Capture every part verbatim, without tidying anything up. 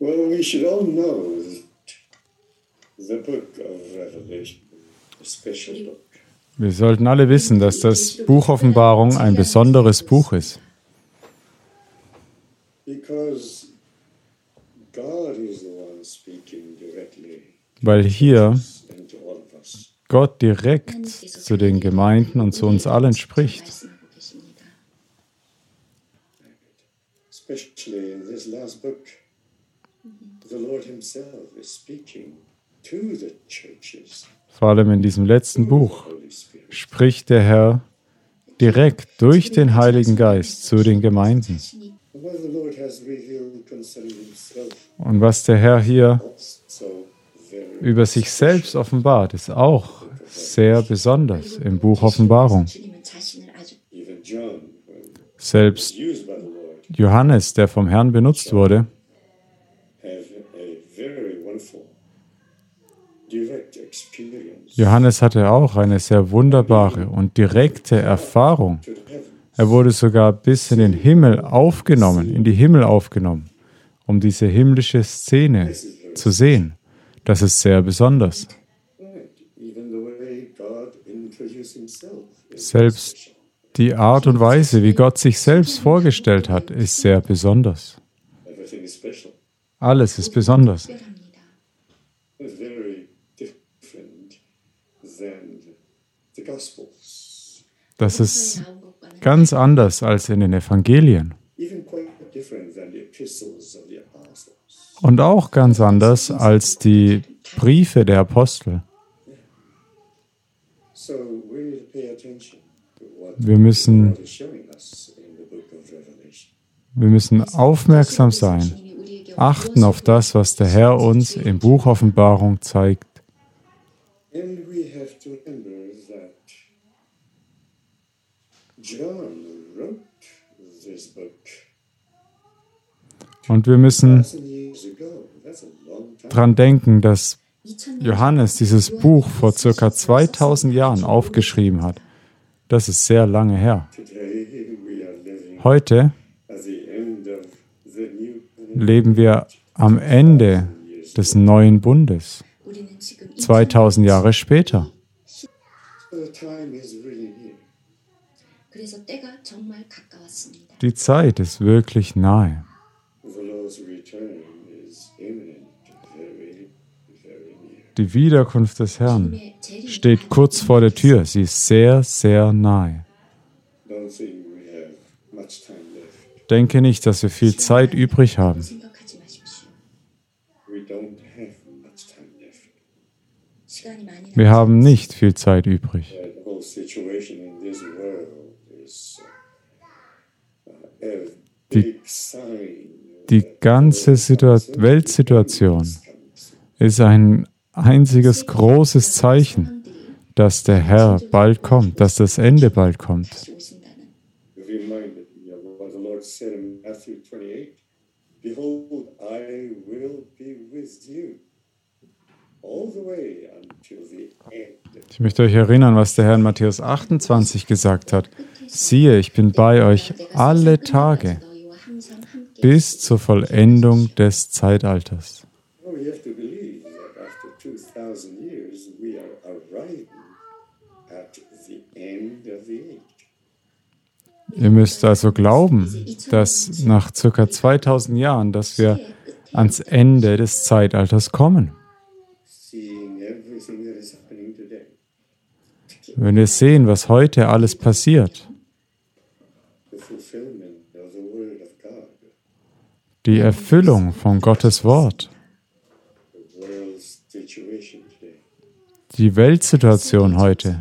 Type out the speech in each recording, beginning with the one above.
Well, we should all know that the book of Revelation is a special book. Wir sollten alle wissen, dass das Buch Offenbarung ein besonderes Buch ist. Because God is the one speaking directly Weil hier and to all of us. Gott direkt zu den Gemeinden und zu uns allen spricht. Especially in this last book, the Lord himself is speaking to the churches. Vor allem in diesem letzten Buch Holy Spirit. spricht der Herr direkt durch den Heiligen Geist zu den Gemeinden. And what the Lord has revealed concerning himself Und was der Herr hier also very über sich selbst offenbart, ist auch sehr besonders im Buch Offenbarung. even John, when Selbst used by the Lord, Johannes, der vom Herrn benutzt wurde, have a very wonderful direct experience Johannes hatte auch eine sehr wunderbare und direkte Erfahrung. to the heaven. Er wurde sogar bis in den Himmel aufgenommen, in die Himmel aufgenommen, um diese himmlische Szene zu sehen. Das ist sehr besonders. Right. Even the way God introduced himself is Selbst special. die Art und Weise, wie Gott sich selbst vorgestellt hat, ist sehr besonders. Everything is special. Alles ist besonders. It's very different than the Gospels. Das ist ganz anders als in den Evangelien Even quite different than the epistles of the apostles. und auch ganz anders als die Briefe der Apostel. So we need to pay attention to what Wir müssen, God is showing us in the book of Revelation. wir müssen aufmerksam sein, achten auf das, was der Herr uns im Buch Offenbarung zeigt. And we have to remember that John wrote this book Und wir müssen thousand years ago. That's a long time. daran denken, dass Johannes dieses Buch vor circa zweitausend Jahren aufgeschrieben hat. Das ist sehr lange her. Today we are living Heute at the end of the new leben wir am Ende des neuen Bundes, zweitausend Jahre später. So the time is really near. 그래서 때가 정말 가까웠습니다. Die Zeit ist wirklich nahe. The Lord's return is imminent, very, very near. Die Wiederkunft des Herrn steht kurz vor der Tür. Sie ist sehr, sehr nahe. Don't think we have much time left. Denke nicht, dass wir viel Zeit übrig haben. 생각하지 마십시오. We don't have much time left. 시간이 많이 Wir haben nicht viel Zeit übrig. The whole situation in this world is uh, a big sign. Die ganze Situa- Weltsituation ist ein einziges großes Zeichen, dass der Herr bald kommt, dass das Ende bald kommt. 오신다는 Reminded me of what the Lord said in Matthew twenty-eight. Behold, I will be with you all the way until the end. Ich möchte euch erinnern, was der Herr in Matthäus achtundzwanzig gesagt hat. Siehe, ich bin bei euch alle Tage 너희와 항상 함께 bis zur Vollendung des Zeitalters. Well, we have to believe that after two thousand years, we are arriving at the end of the age. Ihr müsst also glauben, dass nach circa zweitausend Jahren, dass wir ans Ende des Zeitalters kommen. Seeing everything that is happening today, Wenn wir sehen, was heute alles passiert, the fulfillment of the Word of God, die Erfüllung von Gottes Wort, the world's situation today, die Weltsituation heute,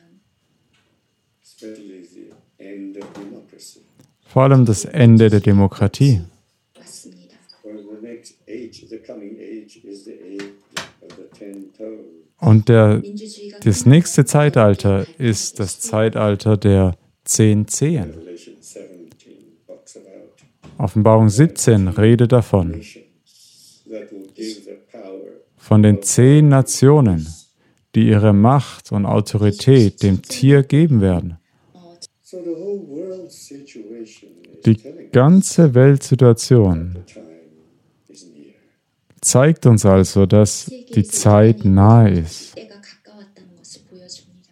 especially the end of democracy, vor allem das Ende der Demokratie. 왔습니다. or the next age, the coming age is the age of the ten toes. Und der, 민주주의가 das nächste Zeitalter ist das Zeitalter der zehn Zehen. Revelation seventeen talks about Offenbarung siebzehn redet davon, nations that will give the power von den zehn Nationen, die ihre Macht und Autorität dem Tier geben werden. So the whole world situation is Die telling us ganze Weltsituation the time is near. zeigt uns also, dass die Zeit nahe ist. 때가 가까웠다는 것을 보여줍니다.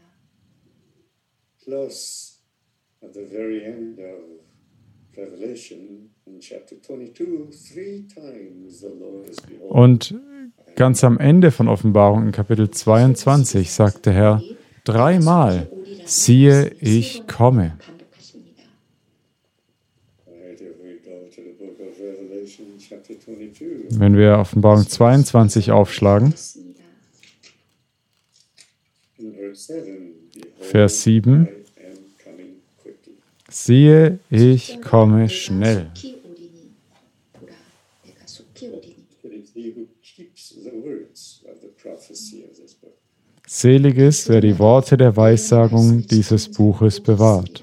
Plus, at the very end of Revelation, in chapter twenty-two, three times the Lord is behold. Und ganz am Ende von Offenbarung in Kapitel zweiundzwanzig sagt der Herr dreimal, siehe, ich komme. 반복하십니다. Right, if we go to the book of Revelation, chapter twenty-two, Wenn wir Offenbarung zweiundzwanzig aufschlagen, 그렇습니다. in verse seven, behold, Vers sieben, I am coming quickly. siehe, ich komme schnell. 내가 속히 오리니. 보라, 내가 속히 오리니. It is he who keeps the words of the prophecy of this book. Selig ist, wer die Worte der Weissagung dieses Buches bewahrt.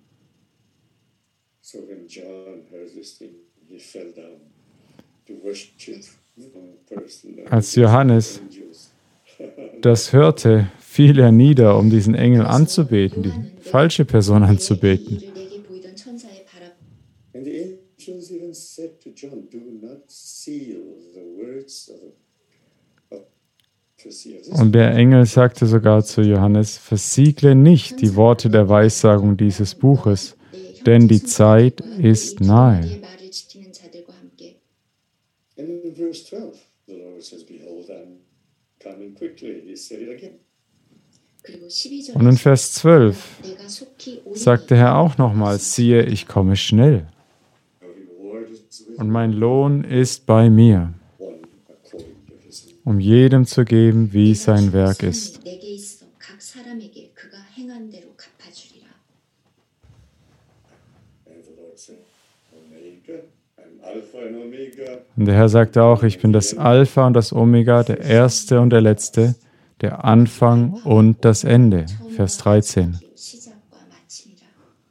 So when John heard this thing, he fell down to worship the person. Als Johannes das hörte, fiel er nieder, um diesen Engel anzubeten, die falsche Person anzubeten. 이를 내게 보이던 천사의 바람 And the angels even said to John, do not seal the words of the prophecy of this Und der Engel sagte sogar zu Johannes, versiegle nicht die Worte der Weissagung dieses Buches, denn die Zeit ist nahe. 의 말을 지키는 자들과 함께 And in verse twelve, the Lord says, behold, I'm coming quickly. He said it again. 그리고 십이 절에 Und in Vers zwölf 내가 속히 오리니. sagt der Herr auch nochmal, siehe, ich komme schnell The reward is with und mein Lohn ist bei mir, one according to his name. um jedem zu geben, wie sein Werk ist. 내게 있어 각 사람에게 그가 행한 대로 갚아주리라. And the Lord said, Omega, I'm Alpha and Omega. Und der Herr sagte auch, ich bin das Alpha und das Omega, der Erste und der Letzte, der Anfang und das Ende. Vers dreizehn. 시작과 마침이라.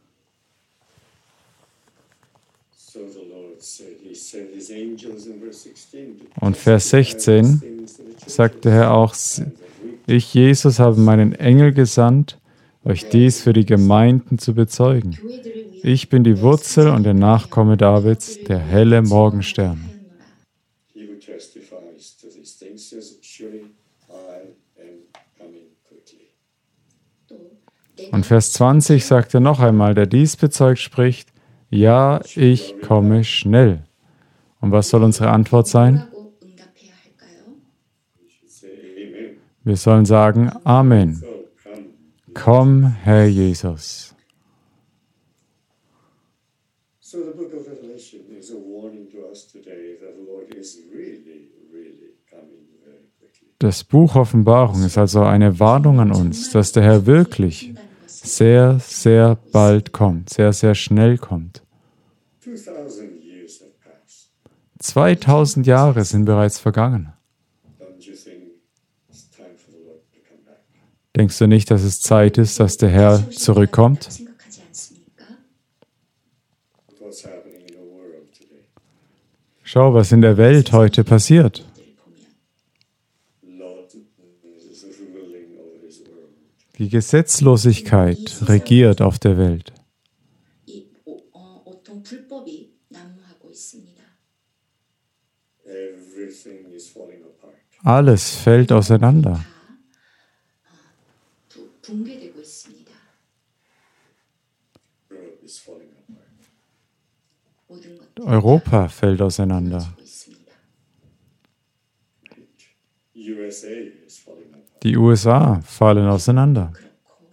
So the Lord said, he sent his angels in verse sixteen. to Und Vers sechzehn things that it sagt der Herr auch, ich, Jesus, habe meinen Engel gesandt, euch dies für die Gemeinden zu bezeugen. 교회들을 위하여 Ich bin die Wurzel und der Nachkomme Davids, der helle Morgenstern. 하였노라. He who testifies to these things says, surely I am coming quickly. 또 내가 Und Vers zwanzig sagt er noch einmal, der dies bezeugt spricht, ja, ich komme schnell. Und was soll unsere Antwort sein? 뭐라고 응답해야 할까요? We should say amen. Wir sollen sagen, Amen. So come. Komm, Herr Jesus. So the book of Revelation is a warning to us today that the Lord is really, really coming very quickly. Das Buch Offenbarung ist also eine Warnung an uns, dass der Herr wirklich sehr, sehr bald kommt, sehr, sehr schnell kommt. Two thousand years have passed. zweitausend Jahre sind bereits vergangen. Don't you think it's time for the Lord to come back? Denkst du nicht, dass es Zeit ist, dass der Herr zurückkommt? 생각하지 않습니까? What's happening in the world today? Schau, was in der Welt heute passiert. 들을 보면 Lord is ruling over this world. Die Gesetzlosigkeit regiert auf der Welt. 이 오- 어, 온통 불법이 난무하고 있습니다. Everything is falling apart. Alles fällt auseinander. 다 부, 붕괴되고 있습니다. Europe is falling apart. 모든 것들이 Europa fällt auseinander. 무너지고 있습니다. U S A is falling apart. Die U S A fallen auseinander. 그렇고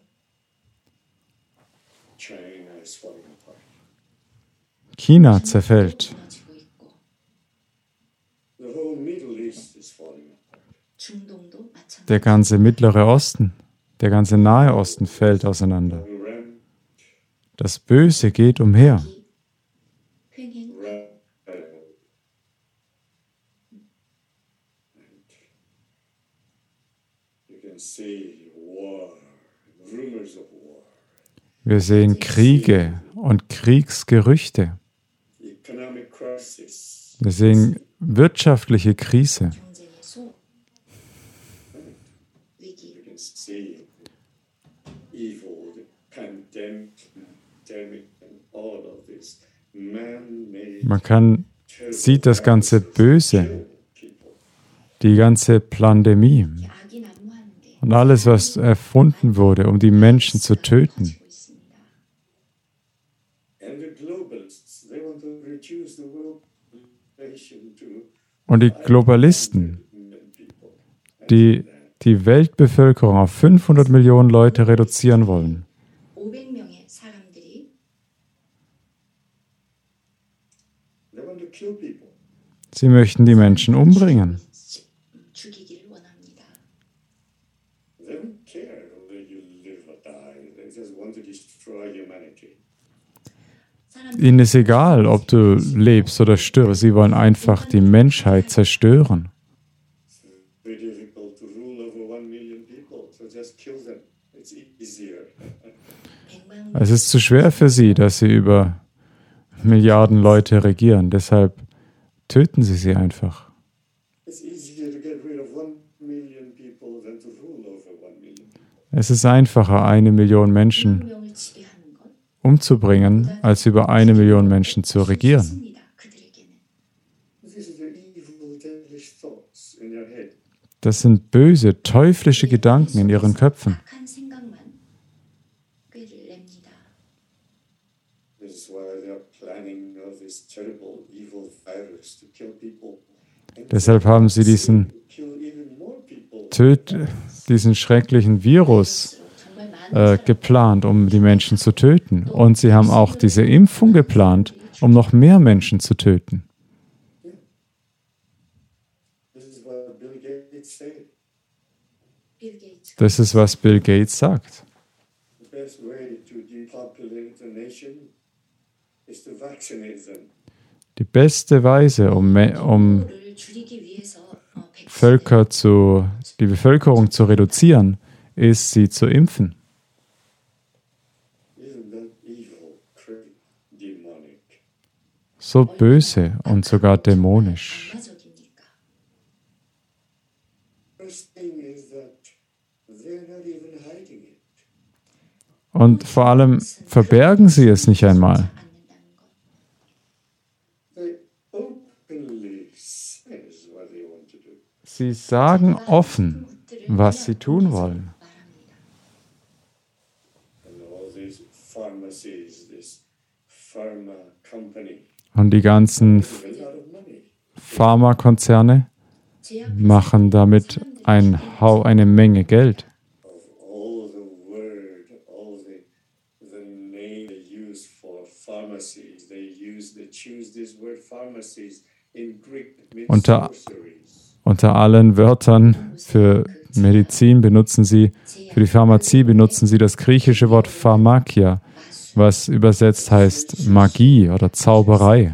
China is falling apart. China zerfällt. 무너지고 있고 The whole Middle East is falling apart. 중동도 마찬가지. Der ganze Mittlere Osten, der ganze Nahe Osten fällt auseinander. Iran, Das Böse geht umher. 횡행 Ra- uh, you can see war, rumors of war, Wir sehen Kriege und Kriegsgerüchte. economic crisis. Wir sehen wirtschaftliche Krise. 경쟁의 소 위기 You can see evil, the pandemic, pandemic and all of this man-made Man kann, sieht das ganze Böse, people. die ganze Pandemie 이렇게 악이 난무하는데 und alles, was erfunden wurde, um die Menschen zu töten. 퍼지고 있습니다. And the globalists, they want to reduce the world population to Und die Globalisten, million people. die die Weltbevölkerung auf fünfhundert Millionen Leute reduzieren wollen. 오백 명의 사람들이 They want to kill people. Sie möchten die Menschen umbringen. 죽이기를 원합니다. They don't care whether you live or die. They just want to destroy humanity. 사람들이 Ihnen ist egal, ob du lebst oder stirbst. Sie wollen einfach die Menschheit zerstören. It's very difficult to rule over one million people, so just kill them. It's easier. 백만 Es ist zu schwer für sie, dass sie über Milliarden Leute regieren. Deshalb töten sie sie einfach. It's easier to get rid of one million people than to rule over one million people. Es ist einfacher, eine Million Menschen 명을 지배하는 것 umzubringen, als über eine Million Menschen zu regieren. 쉽습니다. 그들에게는 These are the evil, devilish thoughts in your head. Das sind böse, teuflische Gedanken in ihren Köpfen. 악한 생각만 꾀를 냅니다. This is why they are planning of this terrible, evil virus to kill people. And Deshalb haben sie diesen, kill even more people. Töt diesen schrecklichen Virus 정말 많은 äh, geplant, um die Menschen zu töten. Und sie haben auch diese Impfung geplant, um noch mehr Menschen zu töten. This is what Bill Gates said. 빌 게이츠 Das ist, was Bill Gates sagt. The best way to depopulate a nation is to vaccinate them. Die beste Weise, um, Me- um 를 줄이기 위해서 어, 백신 Völker zu, die Bevölkerung zu reduzieren, ist, sie zu impfen. Isn't that evil, crazy, demonic? So böse und sogar dämonisch. 악마적입니까? First thing is that they're not even hiding it. Und vor allem verbergen sie es nicht einmal. 않는다는 것. They openly says what they want to do. Sie sagen offen, was sie tun wollen. 말합니다. And all these pharmacies, this pharma company, Und die ganzen a lot of money. Pharmakonzerne 제약 machen damit ein Hau, eine Menge Geld. Of all the word, all the the name they use for pharmacies, they use they choose this word pharmacies in Greek it means Unter- sorceries. Unter allen Wörtern für Medizin benutzen sie, für die Pharmazie benutzen sie das griechische Wort Pharmakia, was übersetzt heißt Magie oder Zauberei.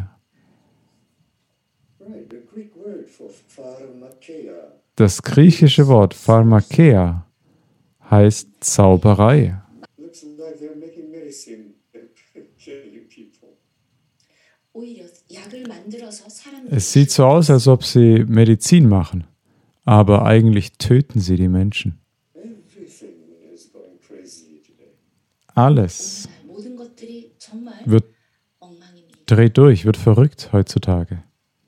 Right, the Greek word for pharmakeia. Das griechische Wort Pharmakeia heißt Zauberei. Looks like they're making medicine killing people. 오히려 약을 만들어서 사람들을 Es sieht so aus, als ob sie Medizin machen, aber eigentlich töten sie die Menschen. Everything is going crazy today. Alles 오늘날 모든 것들이 정말 wird 엉망입니다. dreht durch, wird verrückt heutzutage.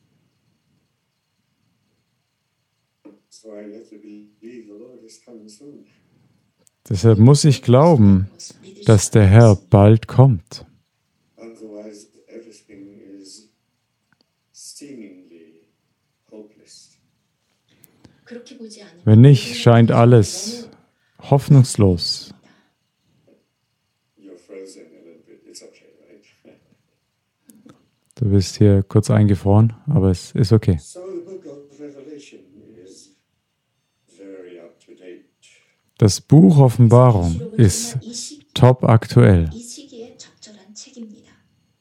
So I have to believe the Lord is coming soon. Deshalb muss ich glauben, 믿으시기 dass der Herr bald kommt. Otherwise, everything is seemingly hopeless. 그렇게 보지 않으면 Wenn nicht, scheint alles hoffnungslos. You're frozen a little bit. It's okay, right? Du bist hier kurz eingefroren, aber es ist okay. So the book of Revelation is very up to date. Das Buch Offenbarung ist 이, 시, top aktuell. 이 시기에 적절한 책입니다.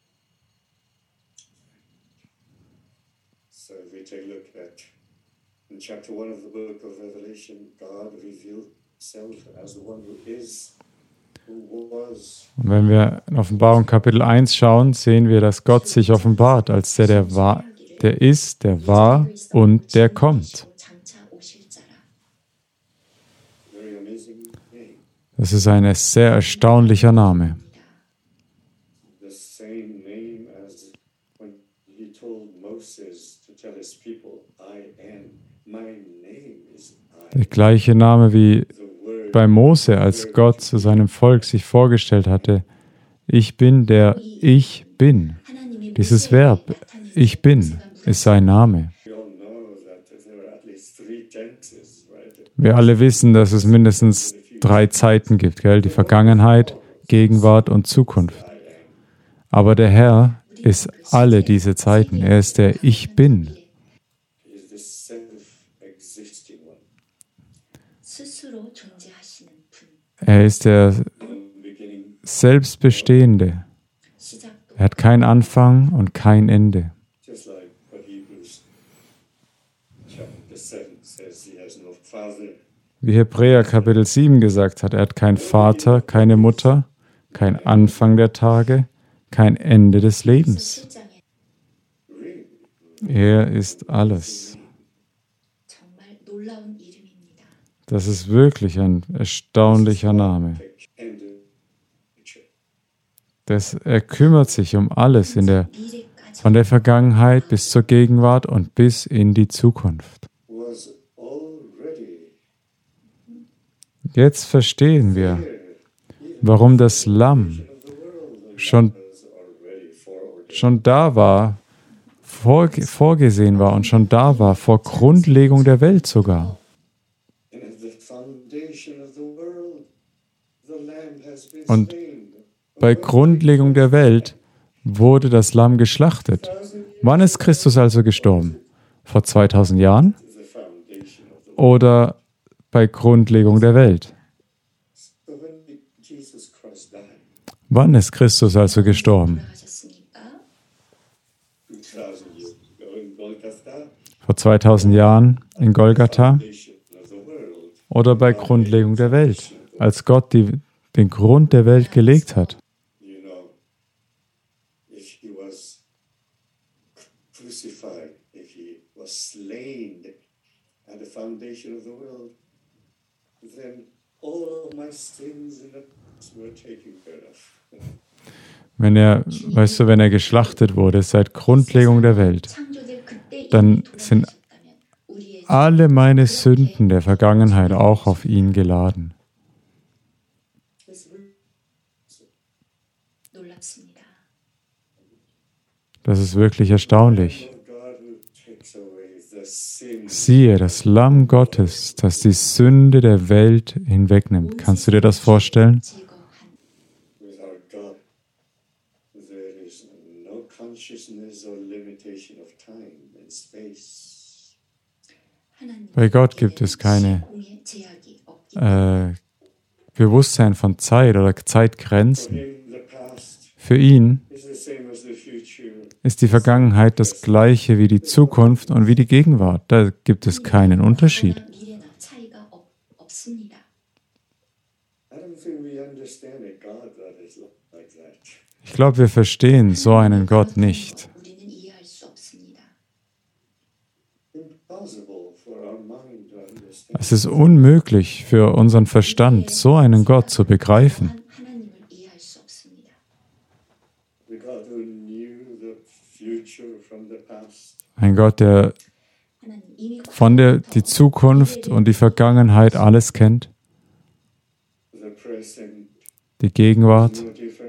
So if we take a look at in chapter one of the book of Revelation, God revealed himself as the one who is, who was, Und wenn wir in Offenbarung Kapitel eins schauen, sehen wir, dass Gott sich offenbart als der, der war, der ist, der war und der kommt. 장차 오실 자라. very amazing name. Das ist ein sehr erstaunlicher Name. The same name as when he told Moses to tell his people Der gleiche Name wie bei Mose, als Gott zu seinem Volk sich vorgestellt hatte. Ich bin der Ich Bin. Dieses Verb, ich bin, ist sein Name. Wir alle wissen, dass es mindestens drei Zeiten gibt, gell? Die Vergangenheit, Gegenwart und Zukunft. Aber der Herr ist alle diese Zeiten. Er ist der Ich Bin. Er ist der Selbstbestehende. Er hat keinen Anfang und kein Ende. Wie Hebräer Kapitel sieben gesagt hat, er hat keinen Vater, keine Mutter, kein Anfang der Tage, kein Ende des Lebens. Er ist alles. Das ist wirklich ein erstaunlicher Name. Das, er kümmert sich um alles, in der, von der Vergangenheit bis zur Gegenwart und bis in die Zukunft. Jetzt verstehen wir, warum das Lamm schon, schon da war, vor, vorgesehen war und schon da war, vor Grundlegung der Welt sogar. Und bei Grundlegung der Welt wurde das Lamm geschlachtet. Wann ist Christus also gestorben? Vor zweitausend Jahren? Oder bei Grundlegung der Welt? Wann ist Christus also gestorben? Vor zweitausend Jahren in Golgatha? Oder bei Grundlegung der Welt, als Gott die, den Grund der Welt gelegt hat? Wenn er, weißt du, wenn er geschlachtet wurde seit Grundlegung der Welt, dann sind alle meine Sünden der Vergangenheit auch auf ihn geladen. Das ist wirklich erstaunlich. Siehe, das Lamm Gottes, das die Sünde der Welt hinwegnimmt. Kannst du dir das vorstellen? Bei Gott gibt es keine äh, Bewusstsein von Zeit oder Zeitgrenzen. Für ihn ist die Vergangenheit das Gleiche wie die Zukunft und wie die Gegenwart. Da gibt es keinen Unterschied. Ich glaube, wir verstehen so einen Gott nicht. Es ist unmöglich für unseren Verstand, so einen Gott zu begreifen. Ein Gott, der von der die Zukunft und die Vergangenheit alles kennt, die Gegenwart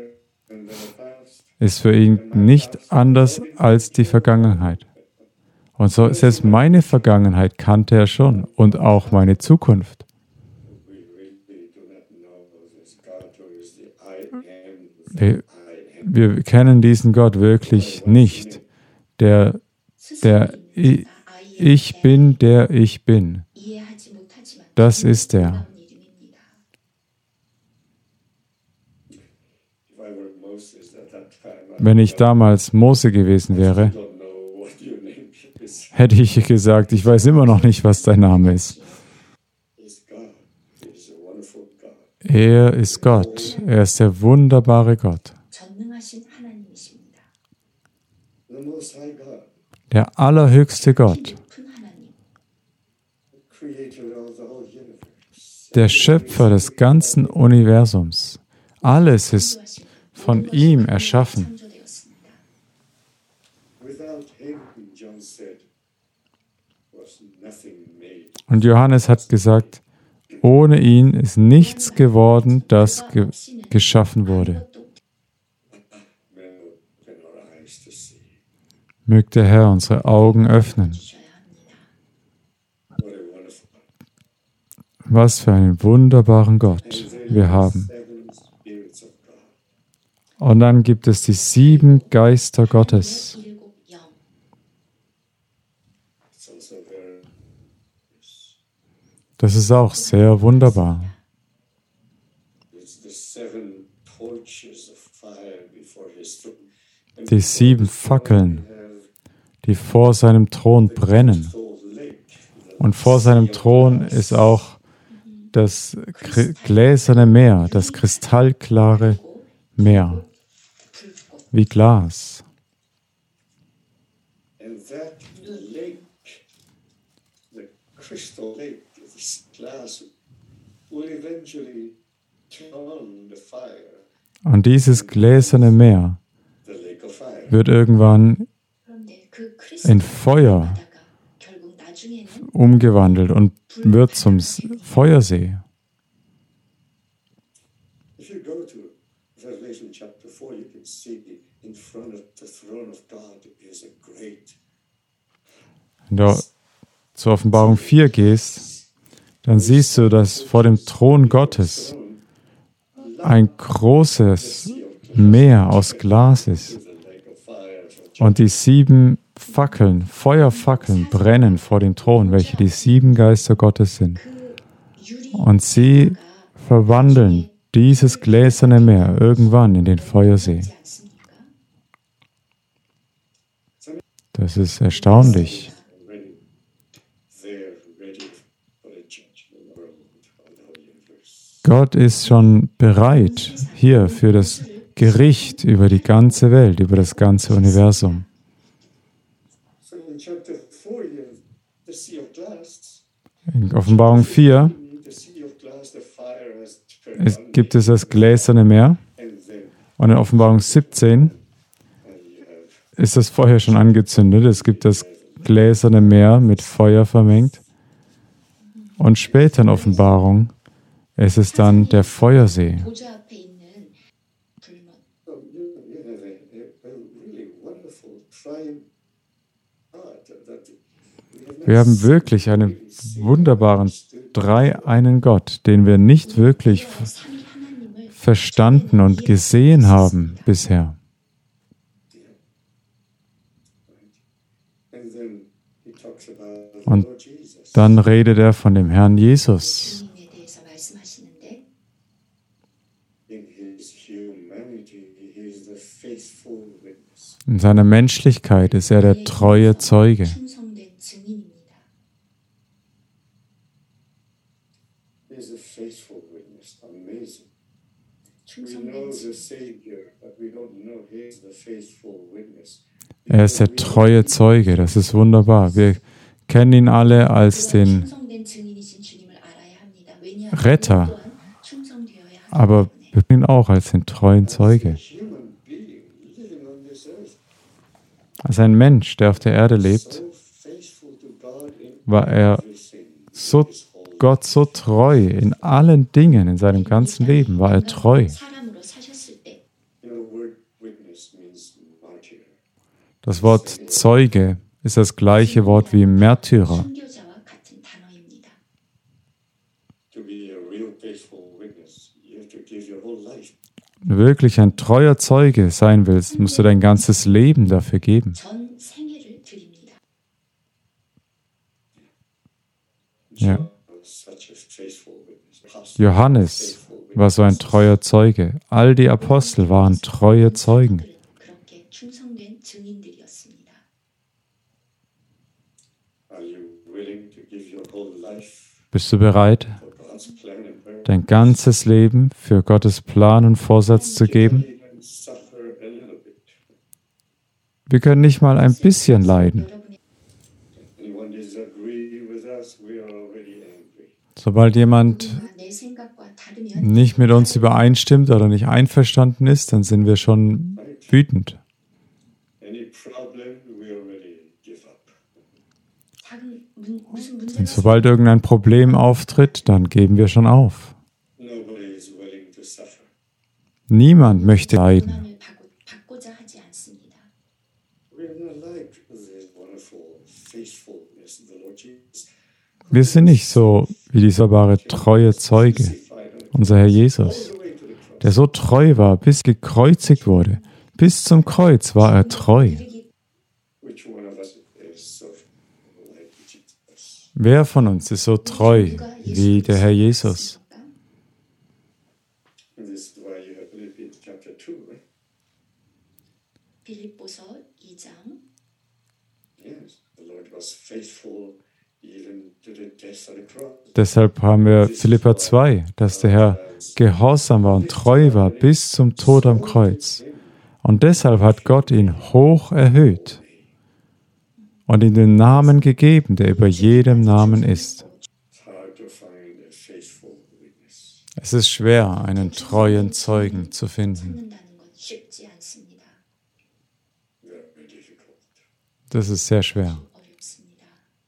ist für ihn nicht anders als die Vergangenheit. Und so selbst meine Vergangenheit kannte er schon und auch meine Zukunft. Wir, wir kennen diesen Gott wirklich nicht, der, der Ich bin, der ich bin. Das ist er. Wenn ich damals Mose gewesen wäre, hätte ich gesagt, ich weiß immer noch nicht, was dein Name ist. Er ist Gott. Er ist der wunderbare Gott. Der allerhöchste Gott. Der Schöpfer des ganzen Universums. Alles ist von ihm erschaffen. was nothing made. Und Johannes hat gesagt, ohne ihn ist nichts geworden, das ge geschaffen wurde. May open our eyes to see. Möge der Herr unsere Augen öffnen. What a wonderful. Was für einen wunderbaren Gott And then wir haben. seven spirits of God. Und dann gibt es die sieben Geister Gottes. 일곱 영. It's also very. Das ist auch sehr wunderbar. It's the seven torches of fire before his throne. And Die sieben Fackeln, die vor seinem Thron brennen. before the lake, Und vor seinem Thron ist auch das kri- gläserne Meer, das kristallklare Meer, wie Glas. and that lake, the crystal lake, this glass, will eventually turn the fire, Und dieses gläserne Meer the lake of fire. wird irgendwann 그런데 그 in 크리스탈 Feuer 바다가 결국 나중에는 umgewandelt und wird zum S- Feuersee. If you go to Revelation chapter four, you can see in front of the throne of God is a great Wenn du zur Offenbarung vier gehst, dann siehst du, dass vor dem Thron Gottes ein großes Meer aus Glas ist. the lake of fire for Und die sieben Fackeln, Feuerfackeln brennen vor dem Thron, welche die sieben Geister Gottes sind. 그 유리 Und sie verwandeln dieses gläserne Meer irgendwann in den Feuersee. 있지 않습니까? Das ist erstaunlich. ready. They're ready for a judgment world of the whole universe. Gott ist schon bereit hier für das Gericht über die ganze Welt, über das ganze Universum. So in chapter four, you have the sea of glass. In Offenbarung vier In the sea of glass, the fire has turned es, on, gibt es das gläserne Meer and then und in Offenbarung siebzehn and you have ist das Feuer schon angezündet. Es gibt das gläserne Meer mit Feuer vermengt. Und später in Offenbarung ist es dann der Feuersee. 보좌 앞에 있는 불문. so you, you have a, a, a really wonderful triune God that we have not Wir haben wirklich einen wunderbaren dreieinen Gott, den wir nicht wirklich f- 삼위 하나님을 verstanden und gesehen haben bisher. And then he talks about the Und Lord Jesus. Dann redet er von dem Herrn Jesus. 주님에 대해서 말씀하시는데 In his humanity, he is the faithful witness. In seiner Menschlichkeit ist er der treue Zeuge. 충성된 증인입니다. He is a faithful witness. Amazing. We 충성된 know 증인. the Savior, but we don't know he is the faithful witness. Er ist der treue Zeuge. Das ist wunderbar. Wir kennen ihn alle als den 충성된 증인이신 주님을 알아야 합니다. 왜냐하면 Retter. 우리 또한 충성되어야 하기 Aber 때문에. wir kennen ihn auch als den treuen Zeuge. Human being living on this earth, Als ein Mensch, der auf der Erde lebt, so faithful to God in war er everything. so Gott so treu in allen Dingen, in seinem ganzen Leben war er treu. 사람으로 사셨을 때 You know, the word witness means martyr. Das Wort Zeuge ist das gleiche Wort wie Märtyrer. 순교자와 같은 단어입니다. To be a real faithful witness, you have to give your whole life. Wenn du wirklich ein treuer Zeuge sein willst, musst du dein ganzes Leben dafür geben. 전 생애를 드립니다. Ja. John was such a faithful witness. Apostle, Johannes faithful witness. war so ein treuer Zeuge. All die Apostel waren treue Zeugen. 그렇게 충성된 증인들이었습니다. Are you willing to give your whole life Bist du bereit, for God's plan and purpose? dein ganzes Leben für Gottes Plan und Vorsatz zu geben? Even suffer a little bit. Wir können nicht mal ein bisschen leiden. 여러분의 Anyone disagree with us, we are already angry. Sobald jemand 내 생각과 다르면 nicht mit uns übereinstimmt oder nicht einverstanden ist, dann sind wir schon wütend. Any problem, we already give up. 작은 문- 무슨 Denn 문제가 sobald irgendein Problem auftritt, dann geben wir schon auf. Nobody is willing to suffer. Niemand möchte leiden. 고난을 받고, 받고자 하지 않습니다. We are not like the wonderful faithfulness of the Lord Jesus. Wir sind nicht so wie dieser wahre treue Zeuge, unser Herr Jesus, der so treu war, bis gekreuzigt wurde. Bis zum Kreuz war er treu. Which one of us is so like Jesus? Wer von uns ist so treu wie der Herr Jesus? And this is why you have Philippians chapter two, right? 빌립보서 이 장 Yes, the Lord was faithful even to the death of the cross. Deshalb haben wir Philipper zwei, dass der Herr gehorsam war und treu war bis zum Tod am Kreuz. Und deshalb hat Gott ihn hoch erhöht und ihm den Namen gegeben, der über jedem Namen ist. It's hard to find a faithful witness. Es ist schwer, einen treuen Zeugen zu finden. 찾는다는 건 쉽지 않습니다. Very difficult. Das ist sehr schwer. 어렵습니다.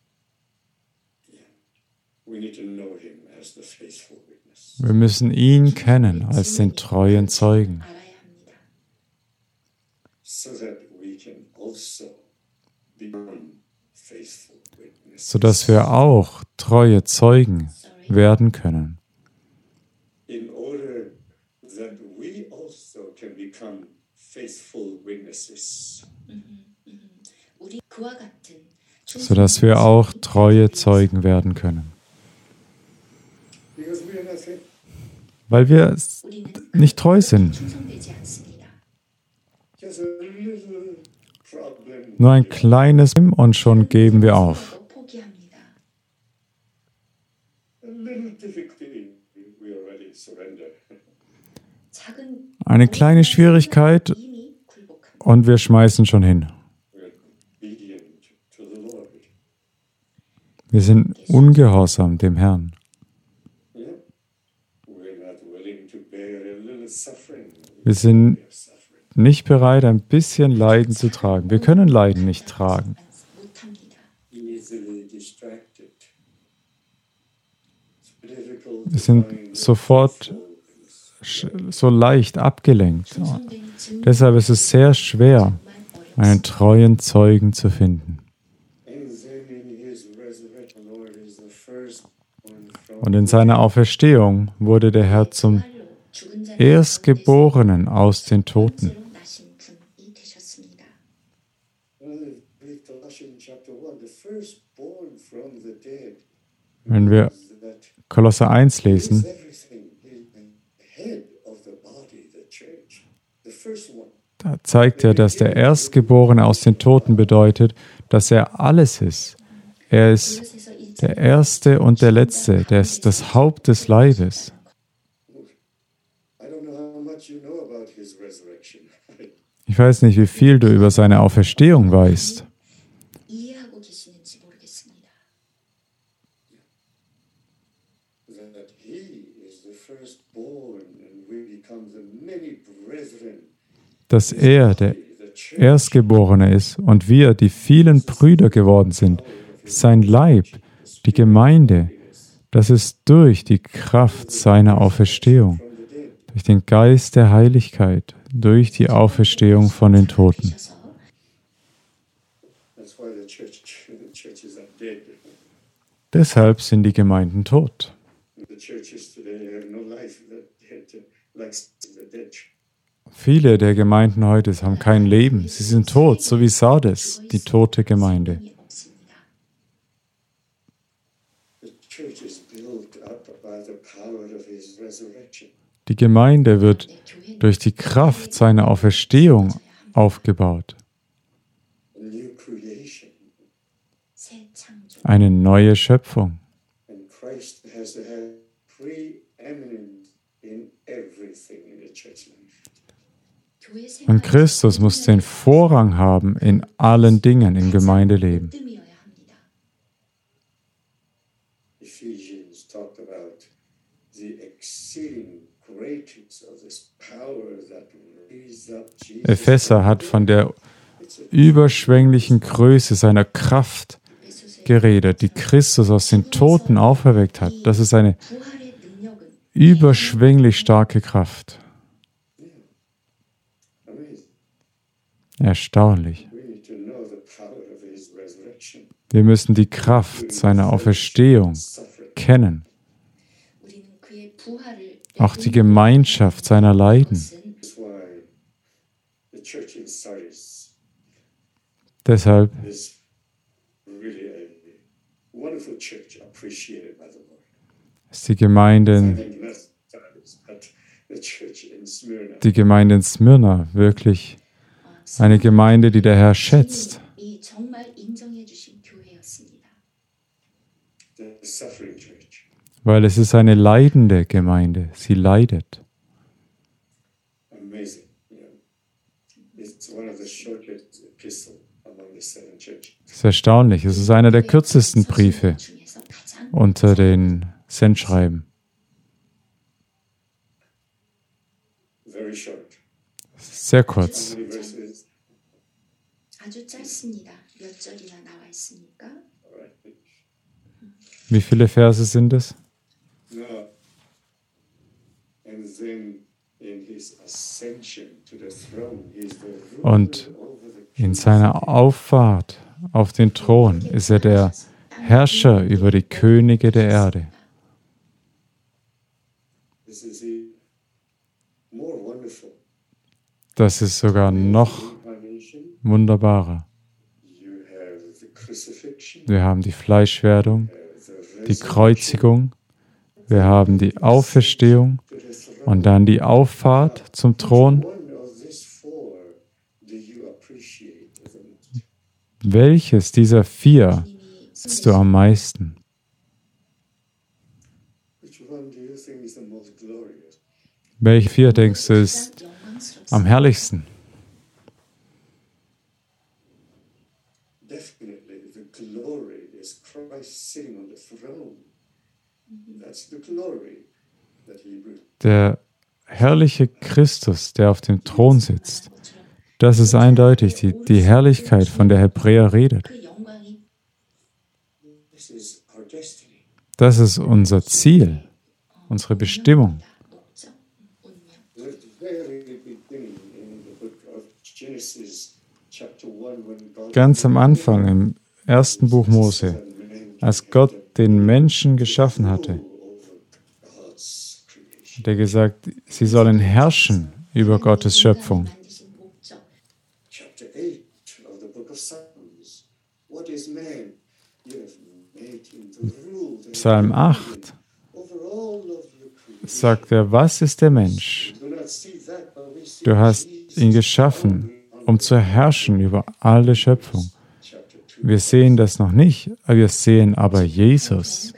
We need to know him as the faithful witness. Wir müssen ihn kennen als den treuen Zeugen, 알아야 합니다. So that we can also become faithful witnesses. sodass wir auch treue Zeugen werden können. In order that we also can become faithful witnesses. 우리 그와 같은 Sodass wir auch treue Zeugen werden können. Because we are not faithful. Weil wir 우리는 nicht treu sind. 충성되지 않습니다. Just a little problem. Nur ein kleines und schon geben wir auf. 또 포기합니다. A little difficulty. We already surrender. 작은 Eine kleine Schwierigkeit 이미 굴복합니다. und wir schmeißen schon hin. We are obedient to the Lord. Wir sind ungehorsam dem Herrn. Yeah. We're not willing to bear a little suffering. Wir sind We are suffering. nicht bereit, ein bisschen Leiden zu tragen. Wir können Leiden nicht tragen. 못합니다. Easily distracted. It's difficult Wir to sind find sofort sch- so leicht abgelenkt. 충성된 증거 Deshalb ist es sehr schwer, einen treuen Zeugen zu finden. And then in his resurrection, the Lord is the firstborn from Und in seiner Auferstehung wurde der Herr zum 말로 죽은 자의 Erstgeborenen aus den Toten. 번째로 나신 분이 되셨습니다. Well, read Colossians chapter one, the firstborn from the dead. Wenn wir That Kolosser eins is lesen, everything. He's the head of the body, the church. The first one. da zeigt er, dass der Erstgeborene aus den Toten bedeutet, dass er alles ist. Er ist 그것에서 이 der Erste und der Letzte, der ist das Haupt des Leibes. I don't know how much you know about his resurrection. Ich weiß nicht, wie viel du über seine Auferstehung weißt. 이해하고 계시는지 모르겠습니다. That he is the firstborn and we become the many brethren. Dass er der The church. Erstgeborene ist und wir die vielen Brüder geworden sind. Sein Leib, die Gemeinde, das ist durch die Kraft seiner Auferstehung, From the dead. durch den Geist der Heiligkeit, durch die Auferstehung von den Toten. 되셔서 That's why the church, the churches are dead. Deshalb sind die Gemeinden tot. The churches today have no life. The dead, like the dead. Viele der Gemeinden heute haben kein Leben. Sie sind tot, so wie Sardes, die tote Gemeinde. 생명이 없습니다. The church is built up by the power of his resurrection. Die Gemeinde wird 내 교회는 durch die Kraft seiner Auferstehung aufgebaut. A new creation. 새 창조. Eine neue Schöpfung. And Christ has to have preeminence in everything in the church life. 교회 생활에 Und Christus muss den Vorrang haben in allen Dingen im Gemeindeleben. 뜸이어야 합니다. Ephesians talked about the exceeding greatness of this power that raised up Jesus. Epheser hat von der überschwänglichen Größe seiner Kraft geredet, die Christus aus den Toten auferweckt hat. Das ist eine überschwänglich starke Kraft. Erstaunlich. Wir müssen die Kraft seiner Auferstehung kennen. Auch die Gemeinschaft seiner Leiden. Deshalb ist die Gemeinde in, die Gemeinde in Smyrna wirklich eine Gemeinde, die der Herr schätzt. Weil es ist eine leidende Gemeinde. Sie leidet. Es ist erstaunlich. Es ist einer der kürzesten Briefe unter den Sendschreiben. Sehr kurz. Wie viele Verse sind es? Und in seiner Auffahrt auf den Thron ist er der Herrscher über die Könige der Erde. Das ist sogar noch wunderbarer. Wir haben die Fleischwerdung, die Kreuzigung, wir haben die Auferstehung und dann die Auffahrt zum Thron. Welches dieser vier schätzt du am meisten? Welche vier denkst du ist am herrlichsten? Der herrliche Christus, der auf dem Thron sitzt, das ist eindeutig die, die Herrlichkeit, von der Hebräer redet. Das ist unser Ziel, unsere Bestimmung. Ganz am Anfang, im ersten Buch Mose, als Gott den Menschen geschaffen hatte, hat er gesagt, sie sollen herrschen über Gottes Schöpfung. Psalm acht sagt er, was ist der Mensch? Du hast ihn geschaffen, um zu herrschen über alle Schöpfung. Wir sehen das noch nicht, wir sehen aber Jesus.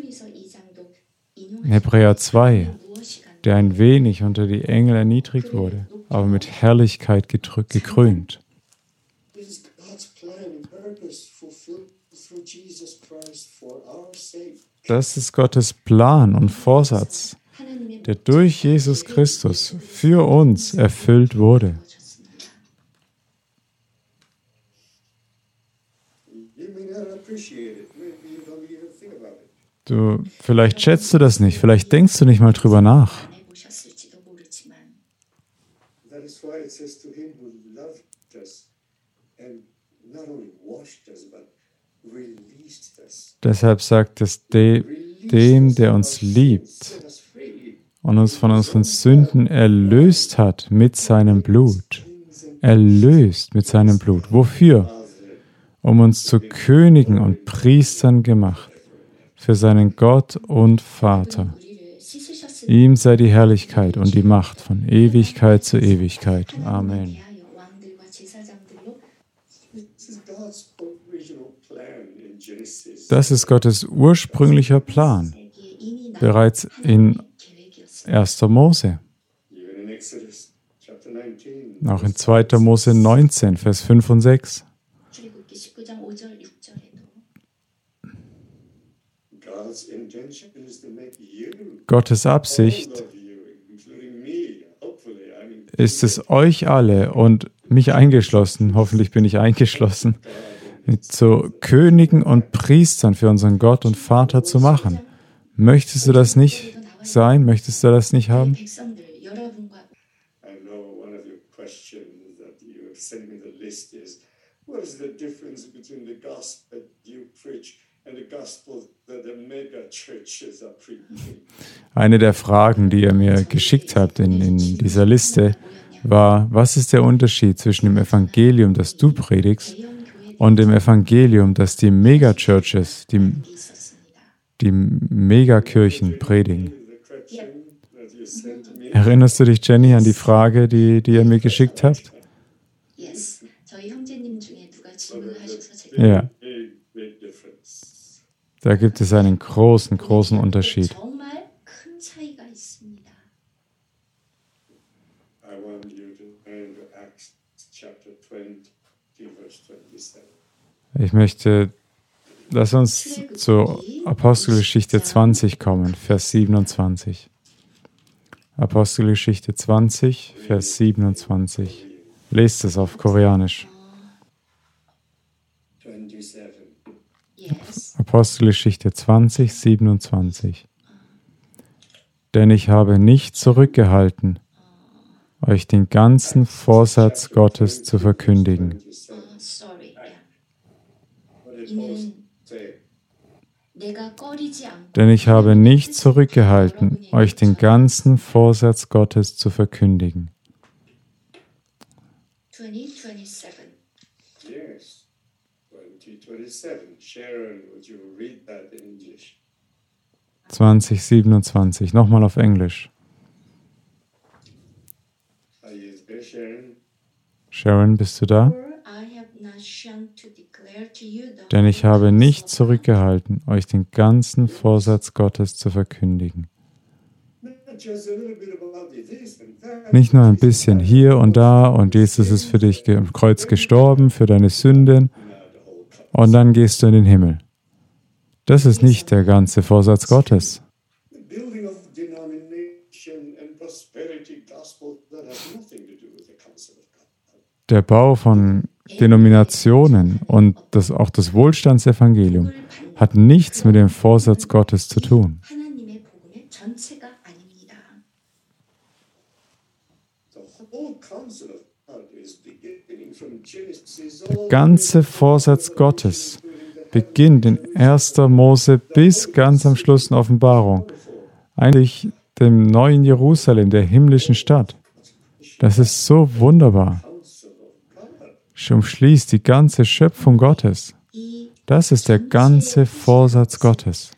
In Hebräer zwei, der ein wenig unter die Engel erniedrigt wurde, aber mit Herrlichkeit gekrönt. Das ist Gottes Plan und Vorsatz, der durch Jesus Christus für uns erfüllt wurde. Du, vielleicht schätzt du das nicht, vielleicht denkst du nicht mal drüber nach. Deshalb sagt es de, dem, der uns liebt und uns von unseren Sünden erlöst hat mit seinem Blut. Erlöst mit seinem Blut. Wofür? Um uns zu Königen und Priestern gemacht, für seinen Gott und Vater. Ihm sei die Herrlichkeit und die Macht von Ewigkeit zu Ewigkeit. Amen. Das ist Gottes ursprünglicher Plan, bereits in erster Mose. Auch in zweiter Mose neunzehn, Vers fünf und sechs. Gottes Absicht ist es, euch alle und mich eingeschlossen, hoffentlich bin ich eingeschlossen, mit so Königen und Priestern für unseren Gott und Vater zu machen. Möchtest du das nicht sein? Möchtest du das nicht haben? 백성들 여러분과 I know one of your questions that you sent me the list is, what is the difference between the gospel you preach and the gospel that the mega churches are preaching? Eine der Fragen, die ihr mir geschickt habt in, in dieser Liste, war, was ist der Unterschied zwischen dem Evangelium, das du predigst, und dem Evangelium, das die Megachurches, die, 있었습니다. die Megakirchen predigen? The question that you sent me. Erinnerst du dich, Jenny, an die Frage, die, die ihr mir geschickt habt? Yes. 저희 형제님 중에 누가 질문하셔서 제가 Ja, Big, big difference. da gibt es einen großen, großen Unterschied. 정말 큰 차이가 있습니다. I want you to turn to Acts chapter twenty, verse twenty-seven. Ich möchte, lass uns zur Apostelgeschichte zwanzig kommen, Vers siebenundzwanzig. Apostelgeschichte zwanzig, Vers siebenundzwanzig. Lest es auf Koreanisch. twenty-seven. Yes. Apostelgeschichte zwanzig, siebenundzwanzig. Denn ich habe nicht zurückgehalten, euch den ganzen Vorsatz Gottes zu verkündigen. twenty-seven. Uh, sorry. Yeah. What did Paul say? 내가 꺼리지 않고 Denn ich habe nicht zurückgehalten, euch den ganzen Vorsatz Gottes zu verkündigen. twenty twenty-seven. Yes, twenty twenty-seven. Sharon, would you read that in English? zwanzig siebenundzwanzig. Nochmal auf Englisch. Are you there, Sharon? Sharon, bist du da? For I have not shunned to declare to you the Denn ich habe whole nicht counsel of God. zurückgehalten, euch den ganzen Vorsatz Gottes zu verkündigen. Not just a little bit about this and that. Nicht nur ein bisschen hier und da und Jesus ist für dich am Kreuz gestorben, für deine Sünden und dann gehst du in den Himmel. Das ist nicht der ganze Vorsatz Gottes. The building of denomination and prosperity gospel, that has nothing to do with the counsel of God. Der Bau von Denominationen und das, auch das Wohlstandsevangelium hat nichts mit dem Vorsatz Gottes zu tun. 하나님의 복음의 전체가 아닙니다. The whole counsel of God is beginning from Genesis all Der ganze Vorsatz Gottes beginnt in erster Mose bis ganz am Schluss in Offenbarung. Eigentlich dem neuen Jerusalem, der himmlischen Stadt. Das ist so wunderbar. counsel of God. Es umschließt die ganze Schöpfung Gottes. 이 Das ist der ganze Vorsatz Gottes.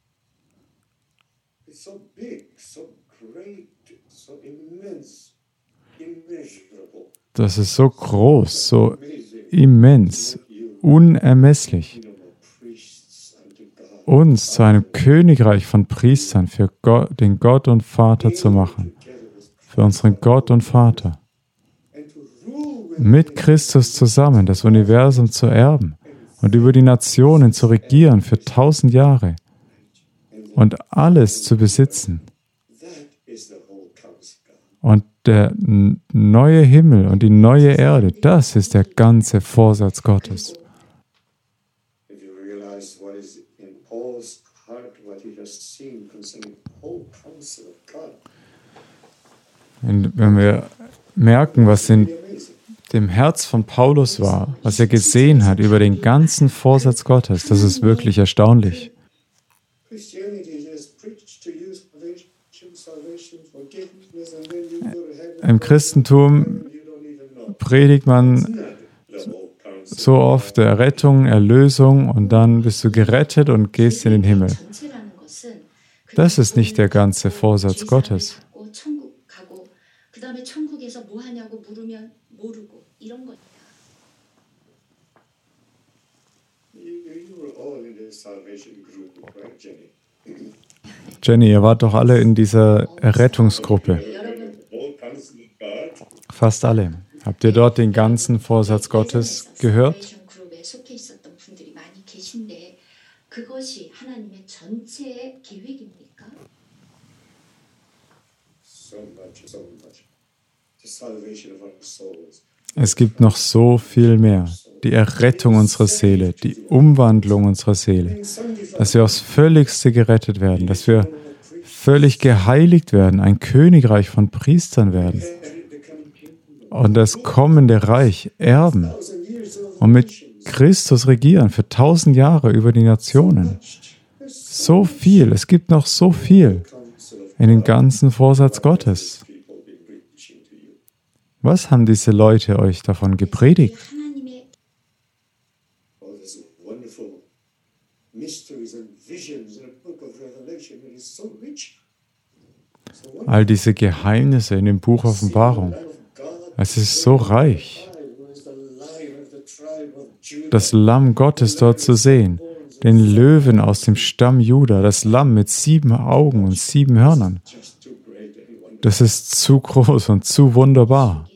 It's so big, so great, so immense, immeasurable, Das ist so groß, so amazing. immens, unermesslich. You know, priests unto God. Uns zu einem Königreich von Priestern für Gott, den Gott und Vater zu machen. Together with Für unseren Gott und Vater. and to rule with Mit Christus zusammen das Universum zu erben und über die Nationen zu regieren für tausend Jahre und alles zu besitzen. that is the whole counsel of God. Und der n- neue Himmel und die neue Erde, das ist der ganze Vorsatz Gottes. If you realize what is in Paul's heart, what he has seen concerning the whole counsel of God, Und wenn wir merken, was in be amazing. dem Herz von Paulus war, was er gesehen hat über den ganzen Vorsatz Gottes, das ist wirklich erstaunlich. Christianity just preached to you salvation, salvation, forgiveness, and then you go to heaven. Im Christentum You don't even know. predigt man The whole counsel. so oft Errettung, Erlösung und dann bist du gerettet und gehst in den Himmel. 전체라는 것은 Das ist nicht der ganze Vorsatz Gottes. 받고 천국 가고 그다음에 천국에서 뭐 하냐고 물으면 모르고 이런 거예요. You, you were all in the salvation group, right, Jenny? Jenny, ihr wart doch alle in dieser Errettungsgruppe. 여러분 The whole counsel of God. Fast alle. Habt ihr dort den ganzen Vorsatz Gottes gehört? 살베이션 그룹에 속해 있었던 분들이 많이 계신데 그것이 하나님의 전체의 계획입니까? So much, so much. The salvation of our souls. Es gibt noch so viel mehr. Die Errettung unserer Seele, die Umwandlung unserer Seele, dass wir aufs Völligste gerettet werden, dass wir völlig geheiligt werden, ein Königreich von Priestern werden und das kommende Reich erben und mit Christus regieren für tausend Jahre über die Nationen. So viel, es gibt noch so viel in den ganzen Vorsatz Gottes. Was haben diese Leute euch davon gepredigt? All diese Geheimnisse in dem Buch Offenbarung. Es ist so reich. Das Lamm Gottes dort zu sehen, den Löwen aus dem Stamm Juda, das Lamm mit sieben Augen und sieben Hörnern. Das ist zu groß und zu wunderbar.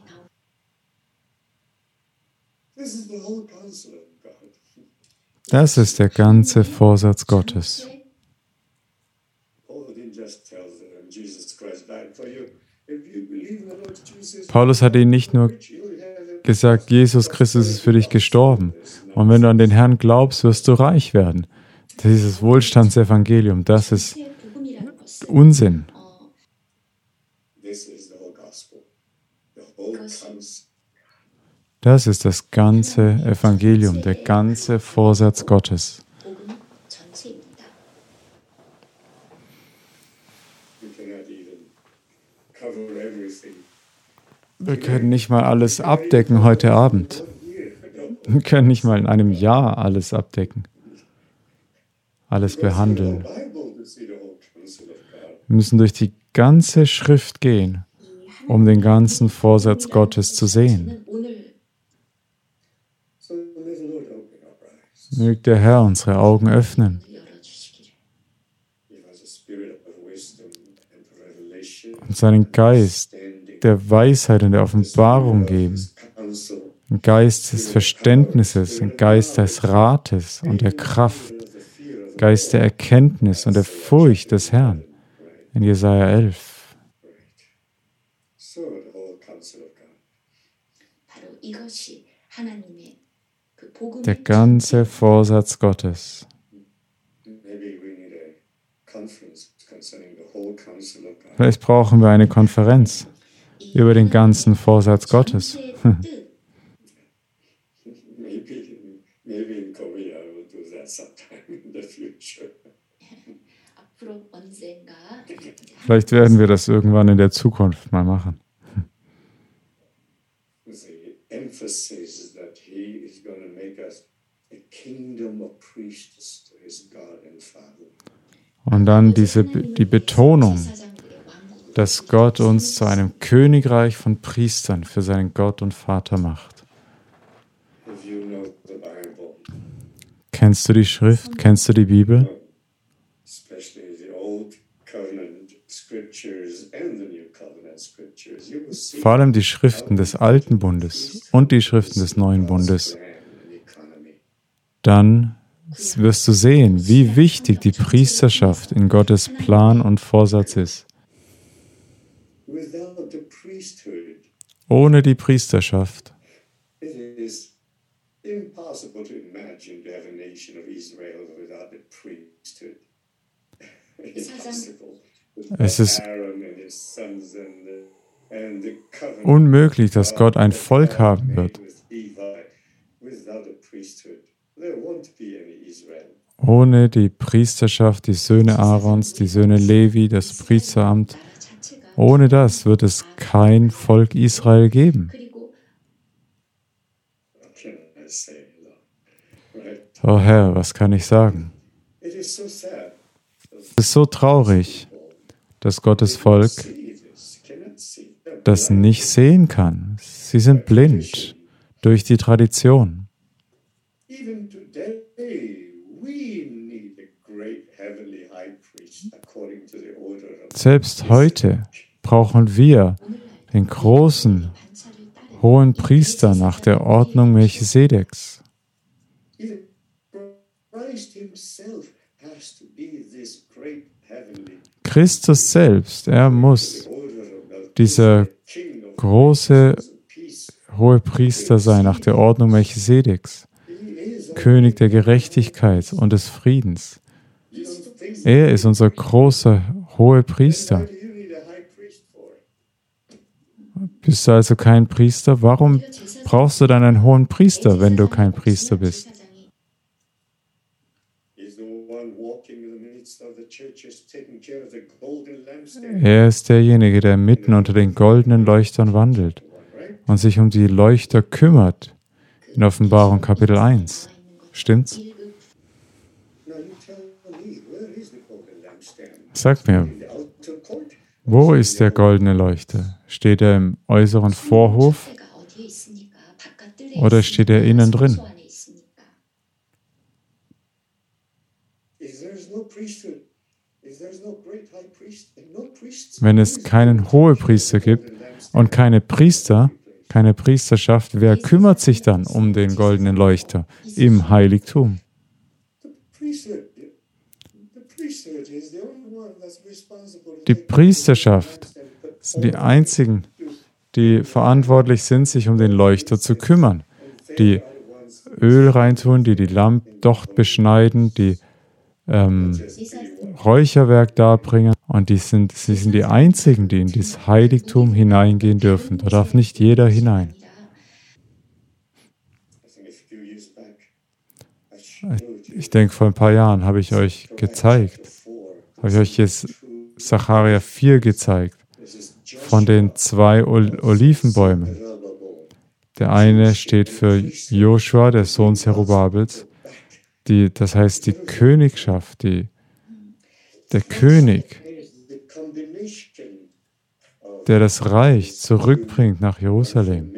Das ist der ganze Vorsatz Gottes. Paulus hat ihnen nicht nur gesagt, Jesus Christus ist für dich gestorben. Und wenn du an den Herrn glaubst, wirst du reich werden. Dieses Wohlstandsevangelium, das ist Unsinn. Das ist das ganze Evangelium, der ganze Vorsatz Gottes. Wir können nicht mal alles abdecken heute Abend. Wir können nicht mal in einem Jahr alles abdecken, alles behandeln. Wir müssen durch die ganze Schrift gehen, um den ganzen Vorsatz Gottes zu sehen. Möge der Herr unsere Augen öffnen und seinen Geist der Weisheit und der Offenbarung geben, ein Geist des Verständnisses, ein Geist des Rates und der Kraft, Geist der Erkenntnis und der Furcht des Herrn. In Jesaja elf. Der ganze Vorsatz Gottes. Vielleicht brauchen wir eine Konferenz über den ganzen Vorsatz Gottes. Hm. Vielleicht werden wir das irgendwann in der Zukunft mal machen. Und dann diese, die Betonung, dass Gott uns zu einem Königreich von Priestern für seinen Gott und Vater macht. Kennst du die Schrift? Kennst du die Bibel? Vor allem die Schriften des Alten Bundes und die Schriften des Neuen Bundes. Dann wirst du sehen, wie wichtig die Priesterschaft in Gottes Plan und Vorsatz ist. Ohne die Priesterschaft es ist unmöglich, dass Gott ein Volk haben wird. Ohne die Priesterschaft, die Söhne Aarons, die Söhne Levi, das Priesteramt, ohne das wird es kein Volk Israel geben. Oh Herr, was kann ich sagen? Es ist so traurig, dass Gottes Volk das nicht sehen kann. Sie sind blind durch die Tradition. Selbst heute brauchen wir den großen, hohen Priester nach der Ordnung Melchisedeks. Christus selbst, er muss dieser große, Hohepriester sein nach der Ordnung Melchisedeks, König der Gerechtigkeit und des Friedens. Er ist unser großer Hohepriester. Bist du also kein Priester? Warum brauchst du dann einen hohen Priester, wenn du kein Priester bist? Er ist derjenige, der mitten unter den goldenen Leuchtern wandelt und sich um die Leuchter kümmert. In Offenbarung Kapitel eins. Stimmt's? Sag mir, wo ist der goldene Leuchter? Steht er im äußeren Vorhof oder steht er innen drin? Wenn es keinen Hohepriester gibt und keine Priester, keine Priesterschaft, wer kümmert sich dann um den goldenen Leuchter im Heiligtum? Die Priesterschaft sind die einzigen, die verantwortlich sind, sich um den Leuchter zu kümmern, die Öl reintun, die die Lampdocht beschneiden, die ähm, Räucherwerk darbringen. Und die sind, sie sind die einzigen, die in das Heiligtum hineingehen dürfen. Da darf nicht jeder hinein. Ich denke, vor ein paar Jahren habe ich euch gezeigt, habe ich euch jetzt Sacharja vier gezeigt, von den zwei Ol- Olivenbäumen. Der eine steht für Joshua, der Sohn Zerubabels, die, das heißt die Königschaft, die, der König, der das Reich zurückbringt nach Jerusalem.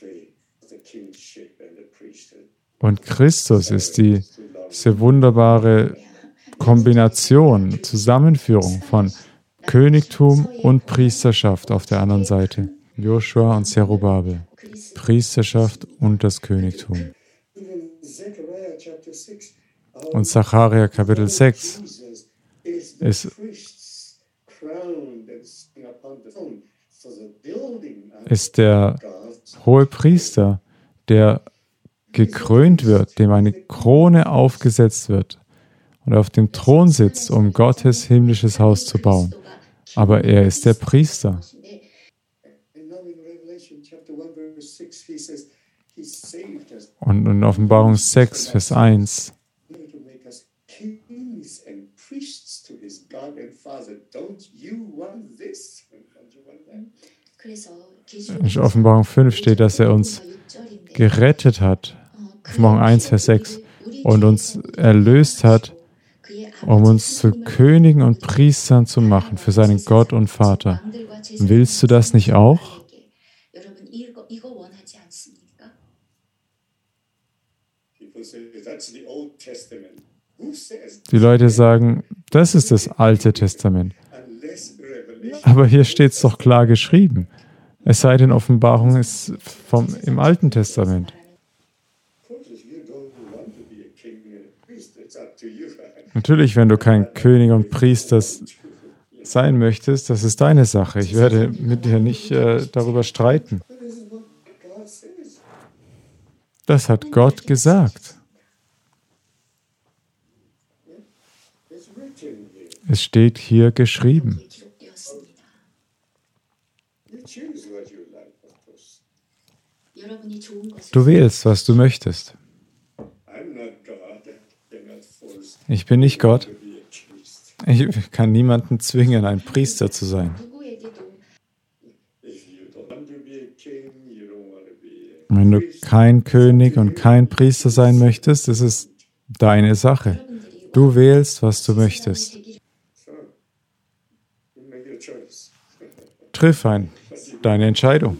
Und Christus ist die, diese wunderbare Kombination, Zusammenführung von Königtum und Priesterschaft auf der anderen Seite. Joshua und Zerubabel. Priesterschaft und das Königtum. Und Sacharja Kapitel sechs ist, ist der Hohepriester, der gekrönt wird, dem eine Krone aufgesetzt wird und auf dem Thron sitzt, um Gottes himmlisches Haus zu bauen. Aber er ist der Priester. Und in Offenbarung sechs, Vers eins in Offenbarung fünf steht, dass er uns gerettet hat. Offenbarung eins, Vers sechs. Und uns erlöst hat, um uns zu Königen und Priestern zu machen für seinen Gott und Vater. Willst du das nicht auch? Die Leute sagen, das ist das Alte Testament. Aber hier steht es doch klar geschrieben. Es sei denn, Offenbarung ist vom, im Alten Testament. Natürlich, wenn du kein König und Priester sein möchtest, das ist deine Sache. Ich werde mit dir nicht äh, darüber streiten. Das hat Gott gesagt. Es steht hier geschrieben. Du wählst, was du möchtest. Ich bin nicht Gott. Ich kann niemanden zwingen, ein Priester zu sein. Wenn du kein König und kein Priester sein möchtest, das ist deine Sache. Du wählst, was du möchtest. Triff ein, deine Entscheidung.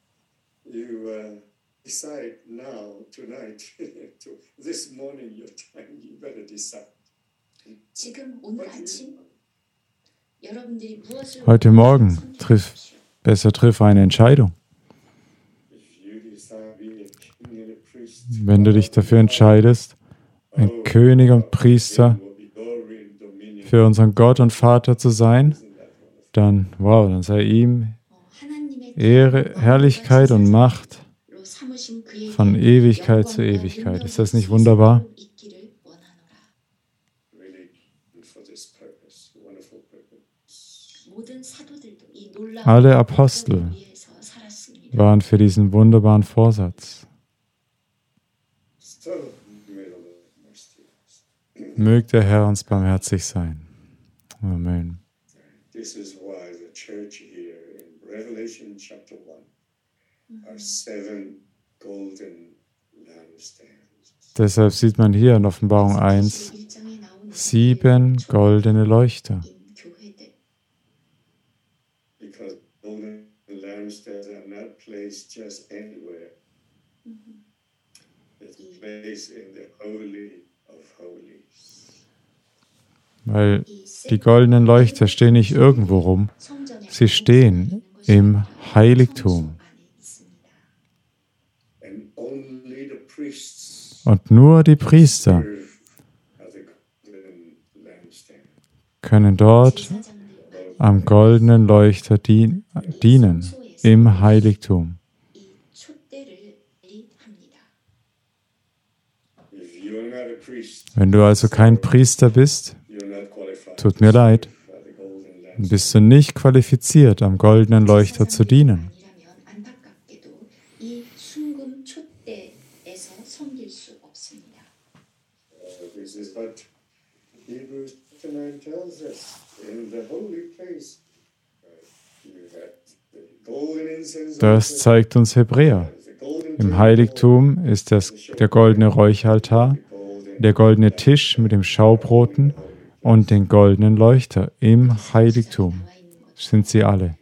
Heute Morgen triff, besser triff eine Entscheidung. Wenn du dich dafür entscheidest, ein König und Priester für unseren Gott und Vater zu sein, dann, wow, dann sei ihm Ehre, Herrlichkeit und Macht von Ewigkeit zu Ewigkeit. Ist das nicht wunderbar? Alle Apostel waren für diesen wunderbaren Vorsatz. Möge der Herr uns barmherzig sein. Amen. This is why the church here in Revelation chapter one are seven golden lampstands. Deshalb sieht man hier in Offenbarung eins sieben goldene Leuchter. Because golden lampstands are not placed just anywhere. It's placed in the holy of holies. Weil die goldenen Leuchter stehen nicht irgendwo rum, sie stehen im Heiligtum. Und nur die Priester können dort am goldenen Leuchter dien- dienen, im Heiligtum. Wenn du also kein Priester bist, tut mir leid, bist du nicht qualifiziert, am goldenen Leuchter zu dienen. This is what Hebrews chapter nine tells us. In the holy place, you have the golden incense. Das zeigt uns Hebräer. Im Heiligtum ist das, der goldene Räucheraltar, der goldene Tisch mit dem Schaubroten und den goldenen Leuchter. Im Heiligtum sind sie alle.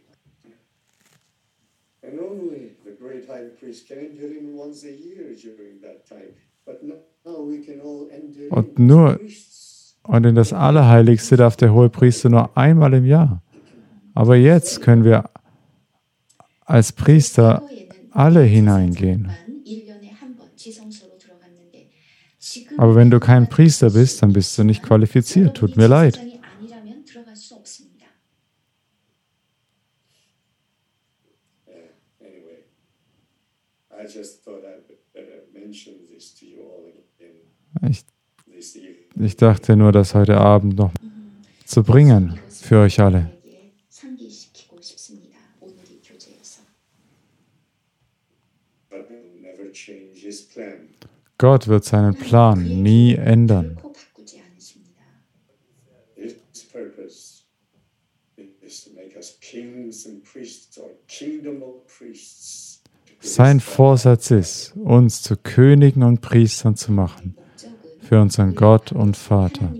And only the great high priest can enter in once a year during that time. But now we can all enter in Und nur as priests. und in das Allerheiligste darf der Hohepriester nur einmal im Jahr. Aber jetzt können wir als Priester alle hineingehen. Aber wenn du kein Priester bist, dann bist du nicht qualifiziert. Tut mir leid. Anyway, I just thought I'd better mention this to you all again Ich, this evening. ich dachte nur, das heute Abend noch zu bringen für euch alle. But will never change his plan. Gott wird seinen Plan nie ändern. His purpose is to make us kings and priests or kingdom of priests. Sein Vorsatz ist, uns zu Königen und Priestern zu machen, für unseren Gott und Vater.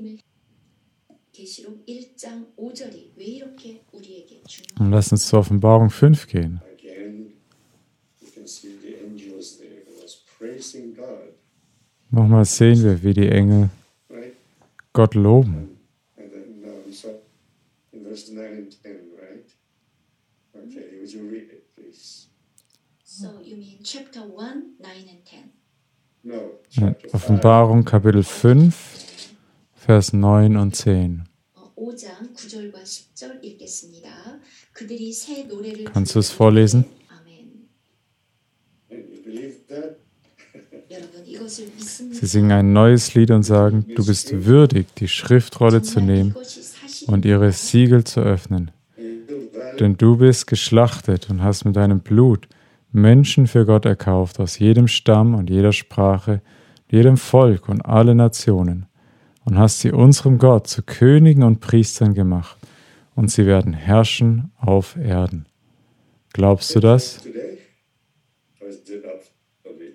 Und lass uns zur Offenbarung fünf gehen. Again, you can see the angels there who was praising God, Nochmal sehen wir, wie die Engel right? Gott loben. And then um, so in verse nine and ten, right? Okay, would you read it, please? So you mean chapter one, nine and ten. No, Ja, chapter five. Offenbarung Kapitel fünf, Vers neun und zehn. 오 장 구 절과 십 절 읽겠습니다. 그들이 새 노래를 Kannst du es 부르되 vorlesen? 아멘. And you believe that? 여러분 이것을 믿습니다. Sie singen ein neues Lied und sagen, du bist würdig, die Schriftrolle zu 정말 nehmen 이것이 사실입니까? und ihre Siegel zu öffnen. Denn du bist geschlachtet und hast mit deinem Blut Menschen für Gott erkauft, aus jedem Stamm und jeder Sprache, jedem Volk und alle Nationen, und hast sie unserem Gott zu Königen und Priestern gemacht, und sie werden herrschen auf Erden. Glaubst du das? Today? Or is it obsolete?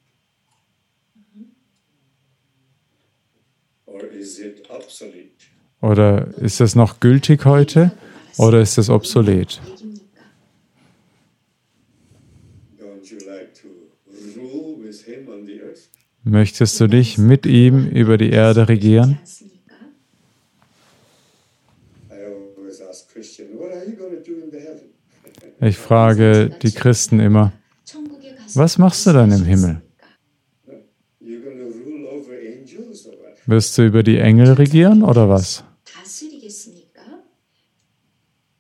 Or is it obsolete? Oder ist das noch gültig heute? Oder ist es obsolet? 얘기입니까? Don't you like to rule with him on the earth? Möchtest du dich mit ihm über die Erde regieren? 않습니까? I always ask Christian, what are you going to do in the heaven? Ich frage die Christen immer, 천국에 가서 was machst du dann im Himmel? You're going to rule over angels or what? Wirst du über die Engel regieren oder was? 다스리겠습니까?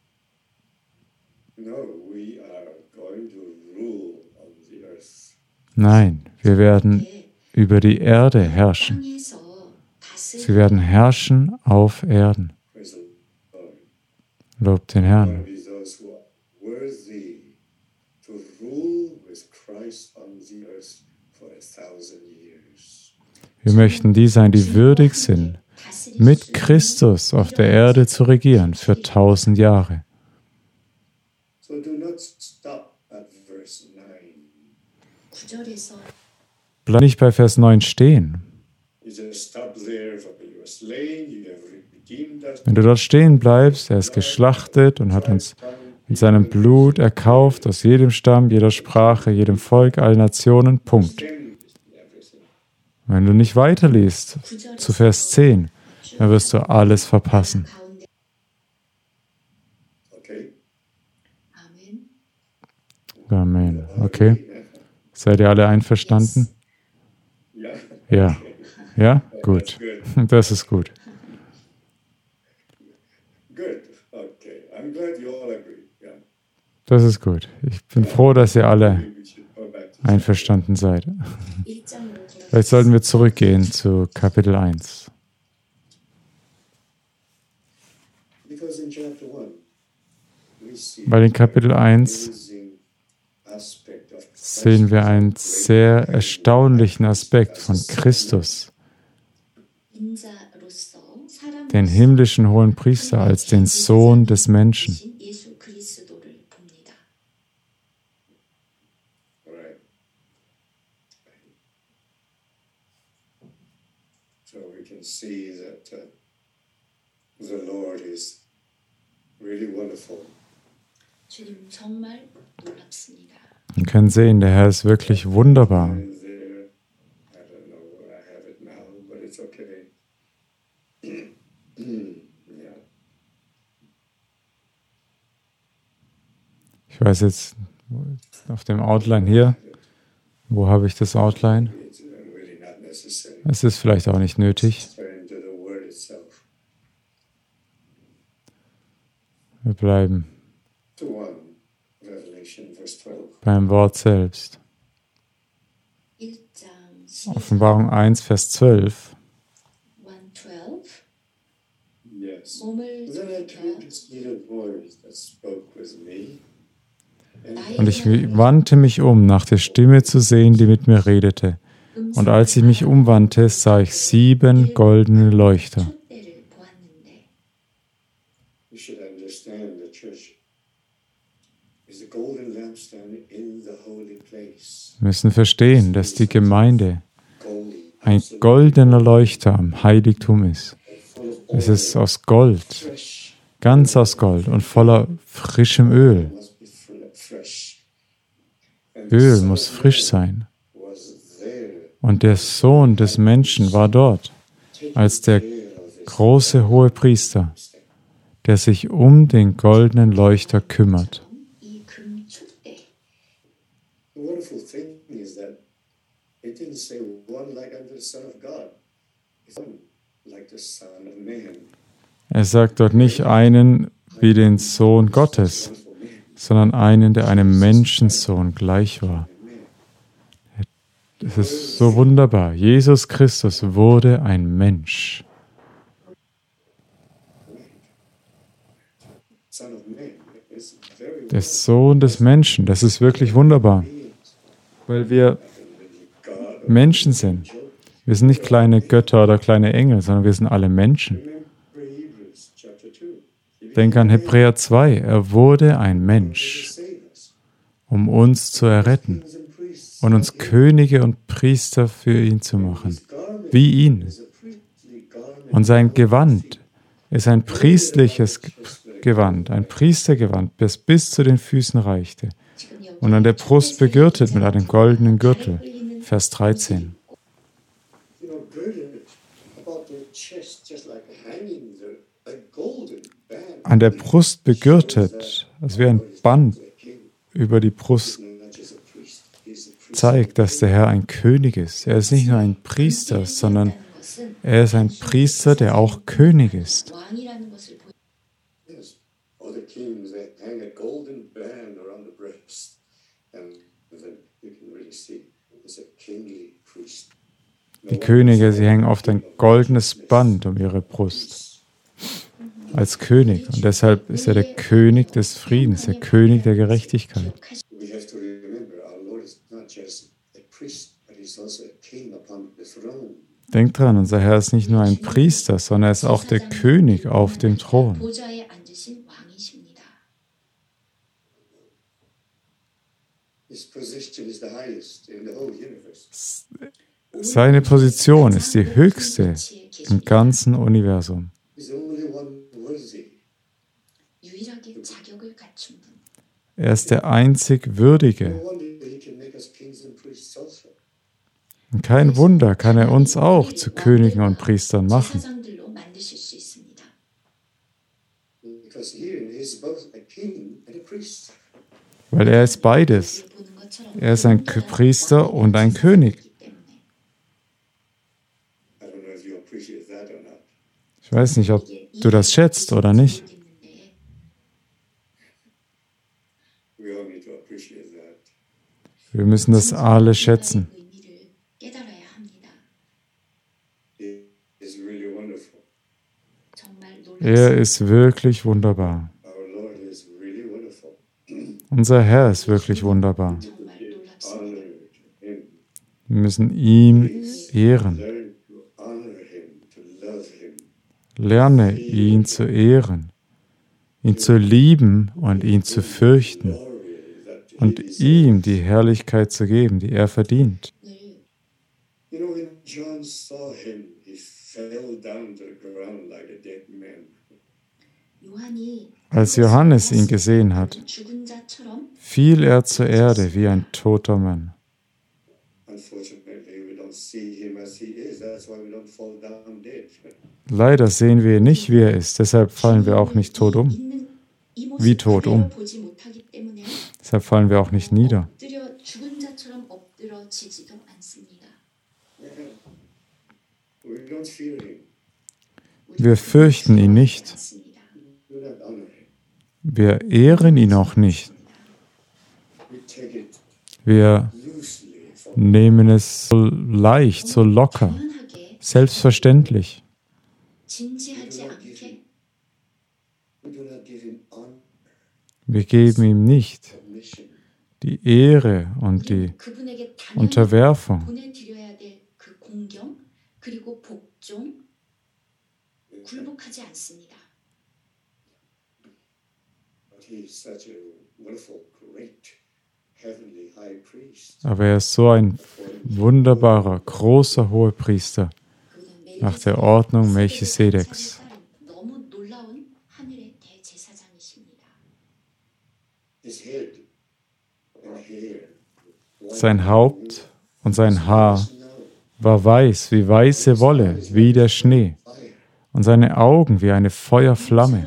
No, we are going to rule on the earth. Nein, wir werden über die Erde herrschen. Sie werden herrschen auf Erden. Praise the Lord. Lobt den We want to Herrn. be those who are worthy to rule with Christ on the earth for a thousand years. Wir möchten die sein, die würdig sind, mit Christus auf der Erde zu regieren für tausend Jahre. So do not stop at verse nine. 구절에서 Bleib nicht bei Vers neun stehen. You just stop there, for you are slain, you have redeemed us. Wenn du dort stehen bleibst, er ist geschlachtet und hat uns mit seinem Blut erkauft aus jedem Stamm, jeder Sprache, jedem Volk, allen Nationen. Punkt. Everything. Wenn du nicht weiterliest zu Vers zehn, dann wirst du alles verpassen. 가운데 Okay? 아멘. Amen. Okay. Seid ihr alle einverstanden? Yeah. Ja. Ja? Gut. Das ist gut. Good. Okay. I'm glad you all agree. Yeah. Das ist gut. Ich bin froh, dass ihr alle Maybe we should go back to einverstanden seid. 일 장으로 Vielleicht sollten wir zurückgehen zu Kapitel eins. because in chapter one we see Weil in Kapitel eins amazing aspect of sehen wir einen sehr erstaunlichen Aspekt von Christus, 인자로서 사람으로서 den himmlischen hohen Priester, als den Sohn des Menschen. 예수 그리스도를 봅니다. Right. So we can see that uh, the Lord is really wonderful. 주님 정말 놀랍습니다. Wir können sehen, der Herr ist wirklich wunderbar. And there, I don't know where I have it now, but it's okay. Yeah. Ich weiß jetzt auf dem Outline hier, wo habe ich das Outline? It's uh, really not necessary. Es ist vielleicht auch nicht nötig. Turn to the word itself. Wir bleiben To one, Revelation, verse twelve. beim Wort selbst. 일 장 십일 Offenbarung eins, Vers zwölf. zwölf Yes. 몸을 Then I turned 들여 to see the voice that spoke with me. And Und ich wandte mich um, nach der Stimme zu sehen, die mit mir redete. Und als ich mich umwandte, sah ich sieben goldene Leuchter. 촛대를 보았는데 you should understand the church is a golden lampstand in the holy place. Wir müssen verstehen, dass die Gemeinde Golden. ein goldener Leuchter am Heiligtum ist. Es ist aus Gold, Fresh. ganz aus Gold und voller frischem Öl. Must be fre- fresh. And the Öl Son muss of frisch Man sein. was there. Und der Sohn des Menschen war dort, als der große hohe Priester, der sich um den goldenen Leuchter kümmert. 이 금 촛대 The wonderful thing is that it didn't say one like unto the Son of God. It's one like the Son of Man. Er sagt dort nicht einen wie den Sohn Gottes, Wonderful man. sondern einen, der einem Menschensohn gleich war. Es ist so wunderbar. Jesus Christus wurde ein Mensch. Son of Man. It's very Der Sohn des Menschen. Das ist wirklich wunderbar, weil wir God. Menschen sind. Wir sind nicht kleine Götter oder kleine Engel, sondern wir sind alle Menschen. Remember Hebrews chapter two. He Denk an Hebräer zwei. Er wurde ein Mensch, saved us. um uns zu erretten Kings and priests. und uns Könige und Priester für ihn zu machen, His garment wie ihn. is a priestly garment. Und sein Gewand ist ein priestliches Gewand, ein Priestergewand, das bis zu den Füßen reichte 지금 여기 und an der Brust begürtet mit einem goldenen Gürtel. Vers dreizehn. You know, girded about the chest, just like hanging there, a golden band. An der Brust begürtet, als wie ein Band über die Brust Not just a priest. He's a priest. zeigt, dass der Herr ein König ist. Er ist nicht nur ein Priester, sondern 것은 er ist ein Priester, der auch König ist. 왕이라는 것을 보여 Yes. Other kings, they hang a golden band around the breast. And then you can really see Die Könige, sie hängen oft ein goldenes Band um ihre Brust als König. Und deshalb ist er der König des Friedens, der König der Gerechtigkeit. Denkt dran, unser Herr ist nicht nur ein Priester, sondern er ist auch der König auf dem Thron. Seine Position ist die höchste im ganzen Universum. Er ist der einzig Würdige. Und kein Wunder kann er uns auch zu Königen und Priestern machen. Weil er ist beides. Er ist ein Priester und ein König. Ich weiß nicht, ob du das schätzt oder nicht. Wir müssen das alle schätzen. Er ist wirklich wunderbar. Unser Herr ist wirklich wunderbar. Wir müssen ihn ehren. Lerne ihn zu ehren, ihn zu lieben und ihn zu fürchten und ihm die Herrlichkeit zu geben, die er verdient. Als Johannes ihn gesehen hat, fiel er zur Erde wie ein toter Mann. Leider sehen wir nicht, wie er ist, deshalb fallen wir auch nicht tot um. Wie tot um. Deshalb fallen wir auch nicht nieder. Wir fürchten ihn nicht. Wir ehren ihn auch nicht. Wir nehmen es so leicht, so locker, selbstverständlich. Wir geben ihm nicht die Ehre und die Unterwerfung. Aber er ist so ein wunderbarer, großer Hohepriester nach der Ordnung Melchisedeks. Sein Haupt und sein Haar war weiß wie weiße Wolle, wie der Schnee, und seine Augen wie eine Feuerflamme.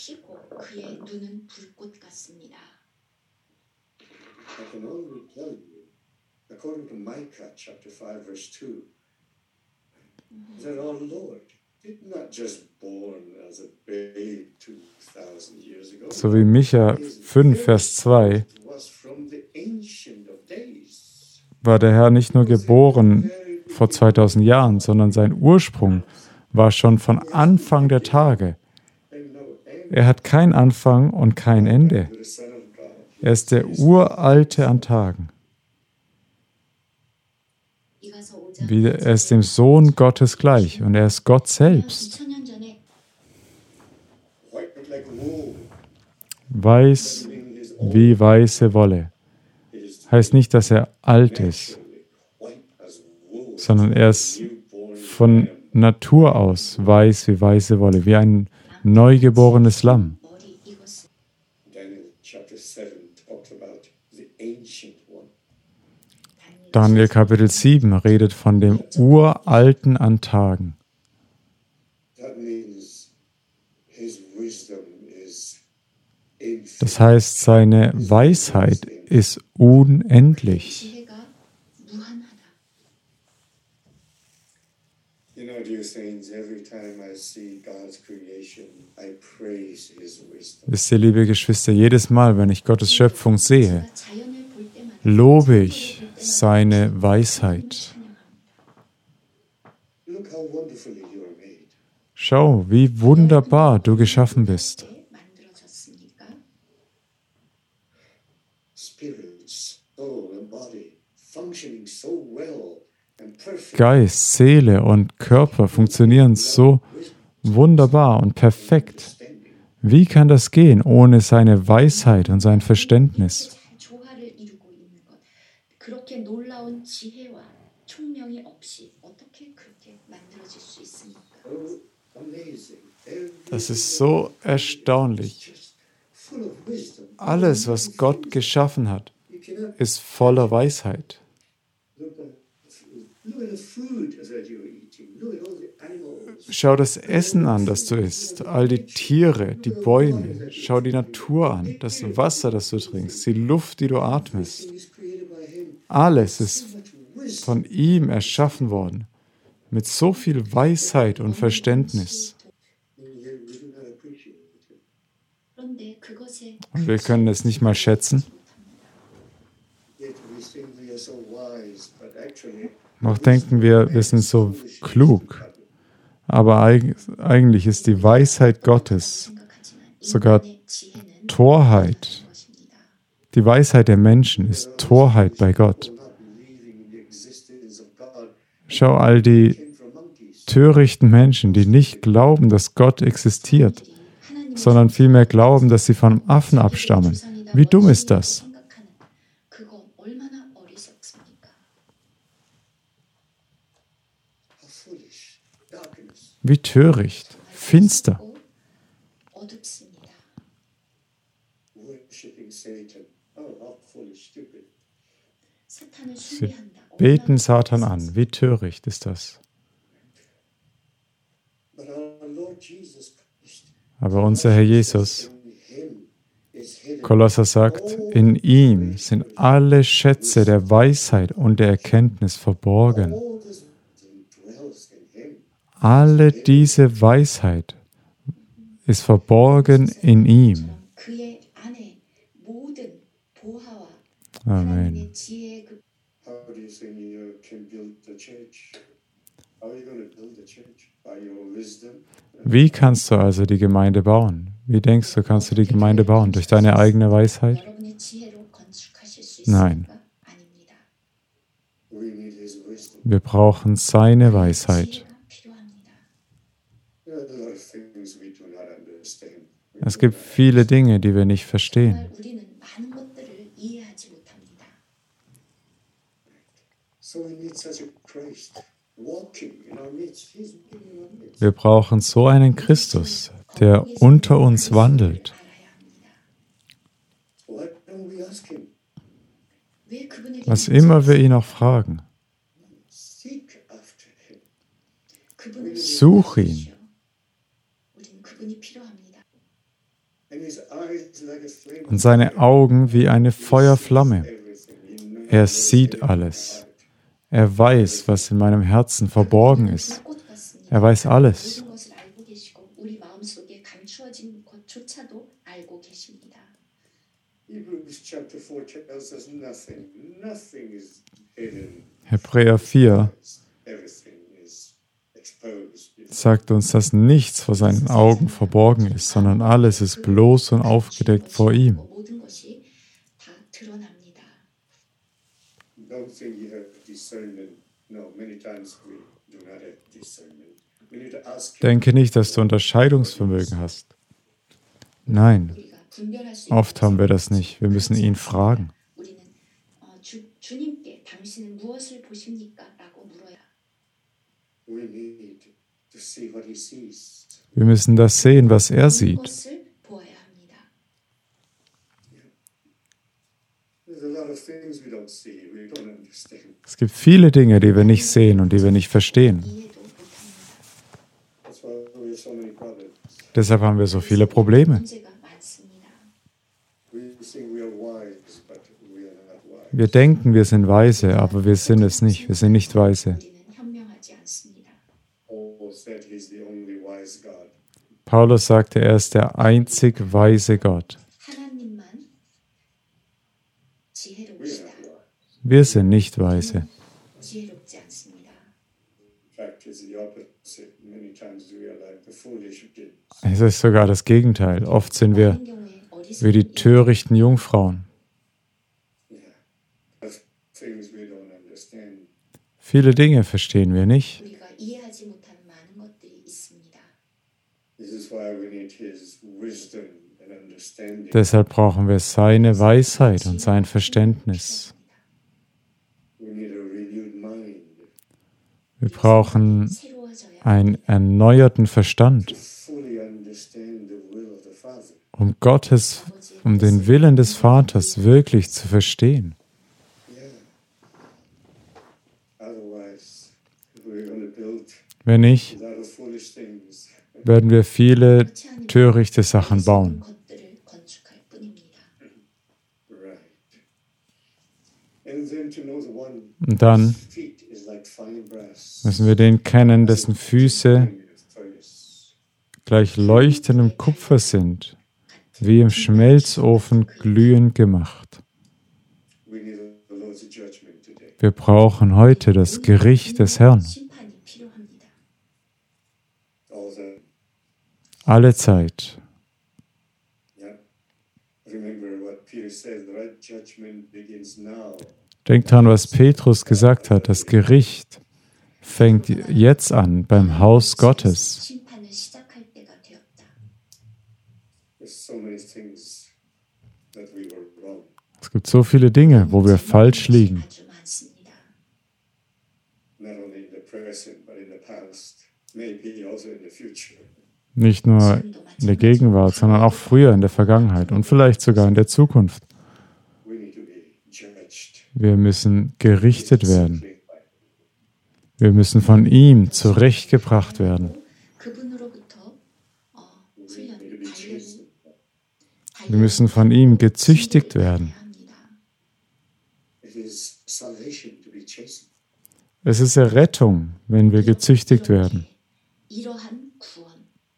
So wie Micha fünf, Vers zwei, war der Herr nicht nur geboren vor zweitausend Jahren, sondern sein Ursprung war schon von Anfang der Tage. Er hat keinen Anfang und kein Ende. Er ist der Uralte an Tagen. Er ist dem Sohn Gottes gleich und er ist Gott selbst. Weiß wie weiße Wolle. Heißt nicht, dass er alt ist, sondern er ist von Natur aus weiß wie weiße Wolle, wie ein neugeborenes Lamm. Daniel Kapitel sieben redet von dem Uralten an Tagen. Das heißt, seine Weisheit ist unendlich. Wisst ihr, liebe Geschwister, jedes Mal, wenn ich Gottes Schöpfung sehe, lobe ich seine Weisheit. Look how wonderfully you are made. Schau, wie wunderbar du geschaffen bist. 만들어졌습니까? Spirit, soul, and body functioning so well and perfect. Geist, Seele und Körper funktionieren so wunderbar und perfekt. Wie kann das gehen ohne seine Weisheit und sein Verständnis? 잘 조화를 이루고 있는 것. 그렇게 놀라운 지혜와 총명이 없이 어떻게 그렇게 만들어질 수 있습니까? Oh, amazing. Das ist so erstaunlich. Just full of wisdom. Alles, was Gott geschaffen hat, You cannot ist voller Weisheit. look at, look at the food that you're eating. Look at all the animals. Schau das Essen an, das du isst, all die Tiere, die Bäume. Schau die Natur an, das Wasser, das du trinkst, die Luft, die du atmest. Everything is created by Him. Alles ist So much wisdom. von ihm erschaffen worden, mit so viel Weisheit und Verständnis. And yet we do not appreciate it. 그런데 그것에 Und wir können es nicht mal schätzen. Yet we think we are so wise, but actually Noch denken wir, wir sind so klug. Aber eig- eigentlich ist die Weisheit Gottes 생각하지만 sogar 인간의 지혜는 Torheit. 것입니다. Die Weisheit der Menschen ist Torheit bei Gott. not believing in the existence of God Schau all die came from monkeys. törichten Menschen, die nicht glauben, dass Gott existiert, 하나님의 sondern vielmehr glauben, dass sie von Affen abstammen. Wie dumm ist das? 생각하는 그거 얼마나 어리석습니까? How foolish. Darkness. Wie töricht, finster. 어둡습니다. Worshipping Satan. Oh, how foolish, stupid. 사탄을 Sie 숭배한다. beten 얼마나 Satan an. Wie töricht ist das? But our Lord Jesus Christ, Aber unser Herr Jesus, in Him is hidden Kolosser sagt, in ihm sind alle Schätze der Weisheit und der Erkenntnis verborgen. all this wisdom dwells in Him. Alle diese Weisheit ist verborgen in ihm. 그의 안에 모든 보화와 Amen. 하나님의 지혜의 그 How do you think you can build the church? How are you going to build the church? By your wisdom? Wie kannst du also die Gemeinde bauen? Wie denkst du, kannst du die Gemeinde bauen? Durch deine eigene Weisheit? 여러분의 지혜로 건축하실 수 Nein. 있습니까? 아닙니다. We need His wisdom. Wir brauchen seine Weisheit. 지혜가 필요합니다. There are a lot of things we do not understand. Es gibt viele Dinge, die wir nicht verstehen. 정말 우리는 많은 것들을 이해하지 못합니다. So we need such a Christ walking in our midst. He's walking in our midst. Wir brauchen so einen Christus, der unter uns wandelt. 알아야 합니다. Why don't we ask Him? 왜 그분에게 Was immer wir ihn auch fragen, Seek after Him. 그분을 such ihn. 위하십시오. 우리는 그분이 필요합니다. And His eyes like a flame. Und seine Augen wie eine Feuerflamme. Everything. He knows Er sieht alles. Er weiß, was in meinem Herzen verborgen ist. 불꽃 같습니다. Er weiß alles. 모든 것을 알고 계시고 우리 마음속에 감추어진 것조차도 알고 계십니다. Hebrews chapter four tells us nothing. Nothing is hidden. Hebräer vier Everything is exposed. sagt uns, dass nichts vor seinen Augen verborgen ist, sondern alles ist bloß und aufgedeckt vor ihm. 모든 것이 다 드러납니다. Don't think you have discernment. No, many times we do not have discernment. We need to ask Him. Denke nicht, dass du Unterscheidungsvermögen hast. Nein, 우리가 분별할 수 oft haben wir das nicht. Wir müssen ihn fragen. 우리는 어, 주, 주님께 당신은 무엇을 보십니까? 라고 물어야 We need to see what He sees. Wir müssen das sehen, was er 모든 sieht. 것을 보아야 합니다. There's a lot of things we don't see. We don't understand. Es gibt viele Dinge, die wir nicht sehen und die wir nicht verstehen. 이해도 못합니다. That's why we have so many problems. Deshalb haben wir so viele Probleme. 문제가 많습니다. We think we are wise, but we are not wise. Wir denken, wir sind weise, aber wir sind es nicht. Wir sind nicht weise. 우리는 현명하지 않습니다. Paul said He's the only wise God. Paulus sagte, er ist der einzig weise Gott. 하나님만 We are 지혜로우시다. not wise. Wir sind nicht weise. 지혜롭지 않습니다. In fact, it's the opposite. Many times we are like the foolish kids. Es ist sogar das Gegenteil. Oft sind wir 많은 경우에 wie die 어리석은 törichten Jungfrauen. Yeah. That's things we don't understand. Viele Dinge verstehen wir nicht. 우리가 이해하지 못한 많은 것들이 있습니다. This is why we need His wisdom and understanding. Deshalb brauchen wir seine Weisheit und sein Verständnis. We need a renewed mind Wir brauchen 새로워져야 einen erneuerten Verstand, to fully understand the will of the Father. um Gottes, um den Willen des Vaters wirklich zu verstehen. Yeah. Otherwise, if we're going to build Wenn nicht, a lot of foolish things, werden wir viele törichte Sachen bauen. 것들을 건축할 뿐입니다. right? And then to know the one Und dann whose feet is like fine brass. müssen wir den kennen, dessen Füße gleich leuchtendem Kupfer sind, wie im Schmelzofen glühend gemacht. We need the Lord's judgment today. Wir brauchen heute das Gericht des Herrn, 심판이 필요합니다. All the alle Zeit. yeah. Remember what Peter said. The right judgment begins now. Denkt dran, was Petrus gesagt hat. Das Gericht fängt jetzt an beim Haus Gottes. 심판을 시작할 때가 되었다. There's so many things that we were wrong. Es gibt so viele Dinge, wo wir falsch liegen. 아주 많습니다. Not only in the present, but in the past. Maybe also in the future. Nicht nur in der Gegenwart, sondern auch früher in der Vergangenheit und vielleicht sogar in der Zukunft. We need to be judged. Wir müssen gerichtet werden. Wir müssen von ihm zurechtgebracht werden. 그분으로부터 어, 훈련, We need to be 단련을 chastened. Wir müssen von ihm gezüchtigt werden. It is salvation to be chastened. Es ist Errettung, wenn wir gezüchtigt werden. 이러한 구원,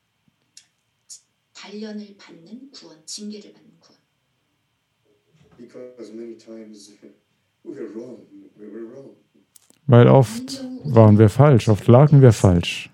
단련을 받는 구원, 징계를 받는 구원. Because many times we were wrong. We were wrong. Weil oft waren wir falsch, oft lagen wir falsch.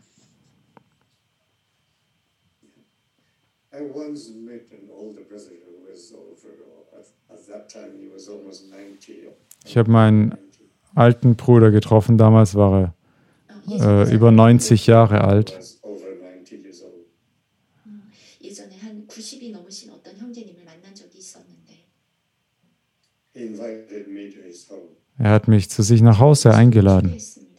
I once met an older brother who was over, at, at that time he was almost ninety. Ich habe meinen alten Bruder getroffen, damals war er äh, über neunzig Jahre He alt. was over ninety years old. 예전에 한 구십이 넘으신 어떤 형제님을 만난 적이 있었는데 He invited me to his home. Er hat mich zu sich nach Hause eingeladen. 초대했습니다.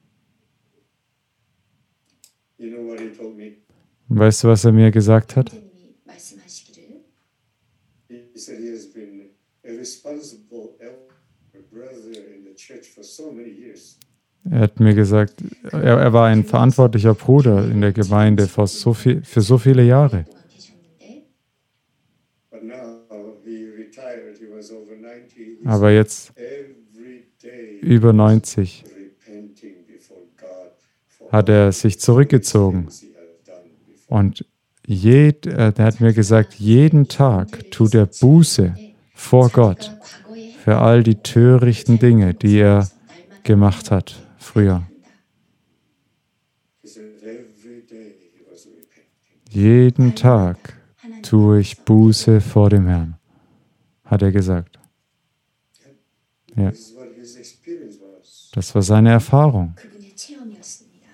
You know what he told me? Und weißt du, was er mir gesagt hat? 형제님이 말씀하시기를 He said he has been a responsible elder brother in the church for so many years. Er hat mir gesagt, er, er war ein verantwortlicher Bruder in der Gemeinde vor so viel, für so viele Jahre. 동안 계셨는데 But now he retired. He was over ninety. He's Aber jetzt every day über neunzig repenting before God for hat er sich zurückgezogen. things he had done before. Und jed, äh, er hat mir gesagt, jeden Tag tut er Buße vor Gott 과거에 für all die törichten Dinge, die er gemacht hat früher. He said every day he was repenting. Jeden Tag tue ich Buße vor dem Herrn, hat er gesagt. Ja, This is what his experience was. das war seine Erfahrung. 그분의 체험이었습니다.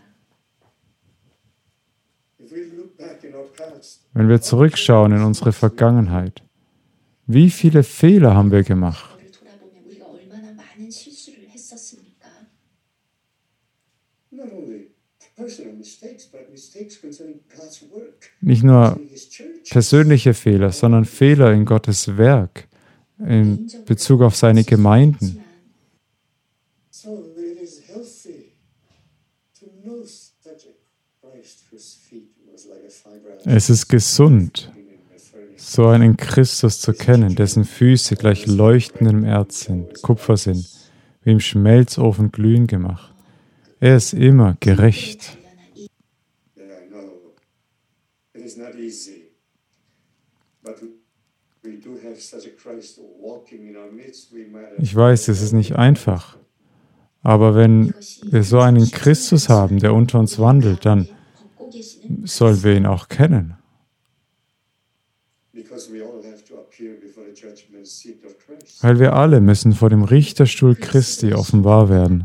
If we look back in our past, Wenn wir zurückschauen in unsere Vergangenheit, wie viele Fehler haben wir gemacht? 그거를 돌아보면 우리가 얼마나 많은 실수를 했었습니까? not only personal mistakes, but mistakes concerning God's work, Nicht nur concerning his church. persönliche Fehler, sondern Fehler in Gottes Werk, in Bezug auf seine Gemeinden. So it is healthy to know such a Christ whose feet was like a fiber. Es ist gesund, so einen Christus zu kennen, dessen Füße gleich leuchtendem Erz sind, Kupfer sind, wie im Schmelzofen glühend gemacht. Er ist immer gerecht. Yeah, I know. It is not easy. But Ich weiß, es ist nicht einfach, aber wenn wir so einen Christus haben, der unter uns wandelt, dann sollen wir ihn auch kennen. Weil wir alle müssen vor dem Richterstuhl Christi offenbar werden.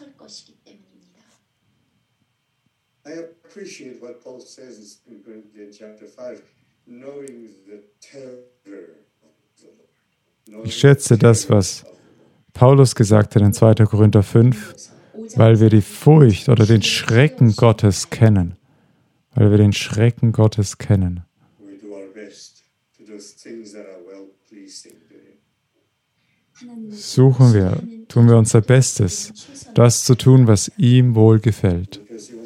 Ich schätze das, was Paulus gesagt hat in zweiter Korinther fünf, weil wir die Furcht oder den Schrecken Gottes kennen. Weil wir den Schrecken Gottes kennen. Suchen wir, tun wir unser Bestes, das zu tun, was ihm wohlgefällt.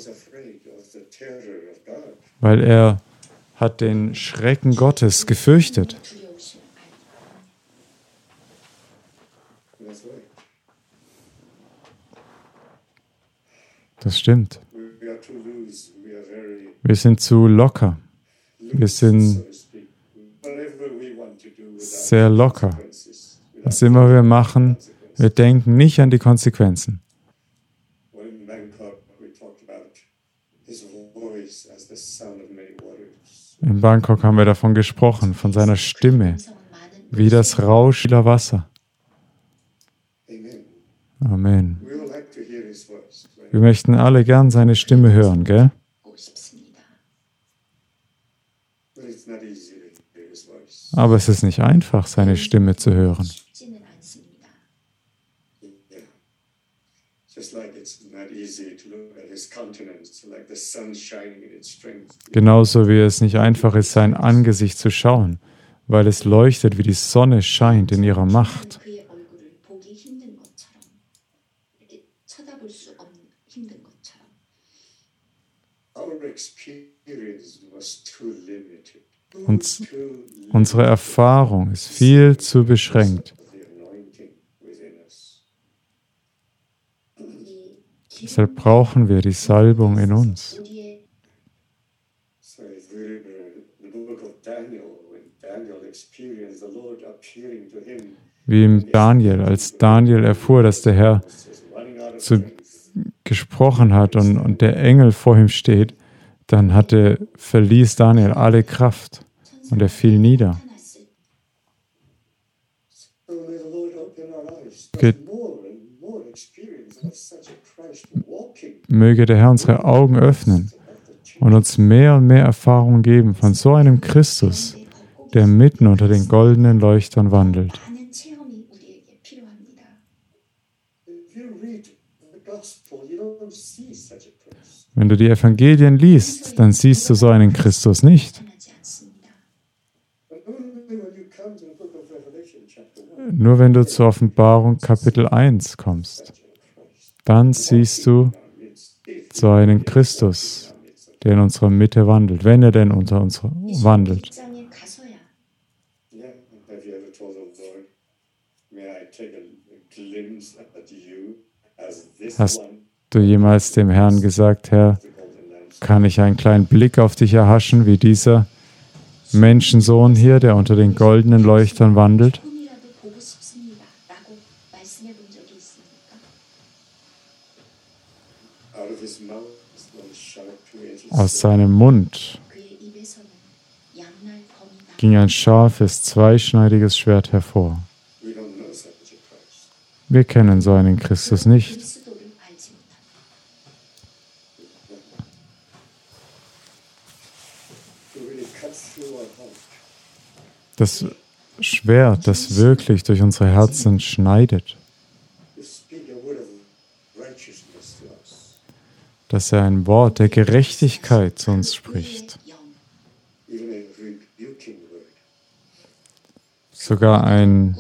Weil er hat den Schrecken Gottes gefürchtet. Das stimmt. Wir sind zu locker. Wir sind sehr locker. Was immer wir machen, wir denken nicht an die Konsequenzen. In Bangkok haben wir davon gesprochen, von seiner Stimme, wie das Rauschen vieler Wasser. Amen. Wir möchten alle gern seine Stimme hören, gell? Aber es ist nicht einfach, seine Stimme zu hören. Genauso wie es nicht einfach ist, sein Angesicht zu schauen, weil es leuchtet, wie die Sonne scheint in ihrer Macht. Und unsere Erfahrung ist viel zu beschränkt. Deshalb brauchen wir die Salbung in uns. Wie im Daniel, als Daniel erfuhr, dass der Herr zu, gesprochen hat und, und der Engel vor ihm steht, dann hatte, verließ Daniel alle Kraft und er fiel nieder. Ge- Möge der Herr unsere Augen öffnen und uns mehr und mehr Erfahrung geben von so einem Christus, der mitten unter den goldenen Leuchtern wandelt. Wenn du die Evangelien liest, dann siehst du so einen Christus nicht. Nur wenn du zur Offenbarung Kapitel eins kommst, dann siehst du so einen Christus, der in unserer Mitte wandelt, wenn er denn unter uns wandelt. Hast du jemals dem Herrn gesagt, Herr, kann ich einen kleinen Blick auf dich erhaschen, wie dieser Menschensohn hier, der unter den goldenen Leuchtern wandelt? Aus seinem Mund ging ein scharfes, zweischneidiges Schwert hervor. Wir kennen so einen Christus nicht. Das Schwert, das wirklich durch unsere Herzen schneidet. Dass er ein Wort der Gerechtigkeit zu uns spricht. Sogar ein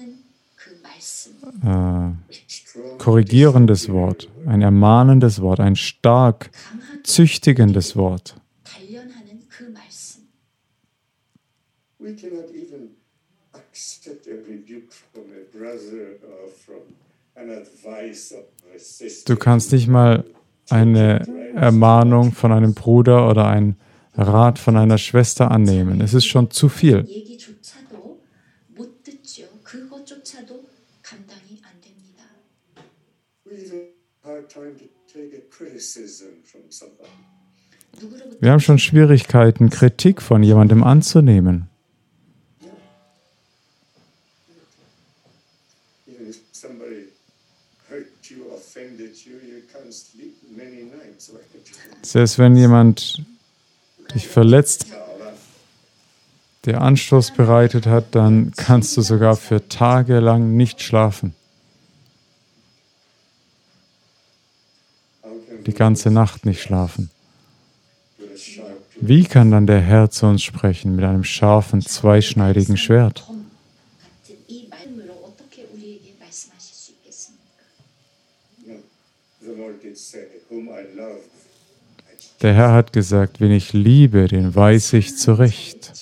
äh, korrigierendes Wort, ein ermahnendes Wort, ein stark züchtigendes Wort. Du kannst nicht mal eine Ermahnung von einem Bruder oder einen Rat von einer Schwester annehmen. Es ist schon zu viel. 감당이 안 됩니다. We even have a hard time to take a criticism from somebody. 누구로부터 Wir haben schon Schwierigkeiten, Kritik von jemandem anzunehmen. Even if somebody hurt you, offended you, you can't sleep many nights. Selbst wenn jemand dich verletzt, dir Anstoß bereitet hat, dann kannst du sogar für Tage lang nicht schlafen. Die ganze Nacht nicht schlafen. Wie kann dann der Herr zu uns sprechen mit einem scharfen, zweischneidigen Schwert? 이 말씀으로 어떻게 우리에게 말씀하실 수 있겠습니까? The Lord did say, whom I love, Der Herr hat gesagt, wen ich liebe, den weise ich zurecht.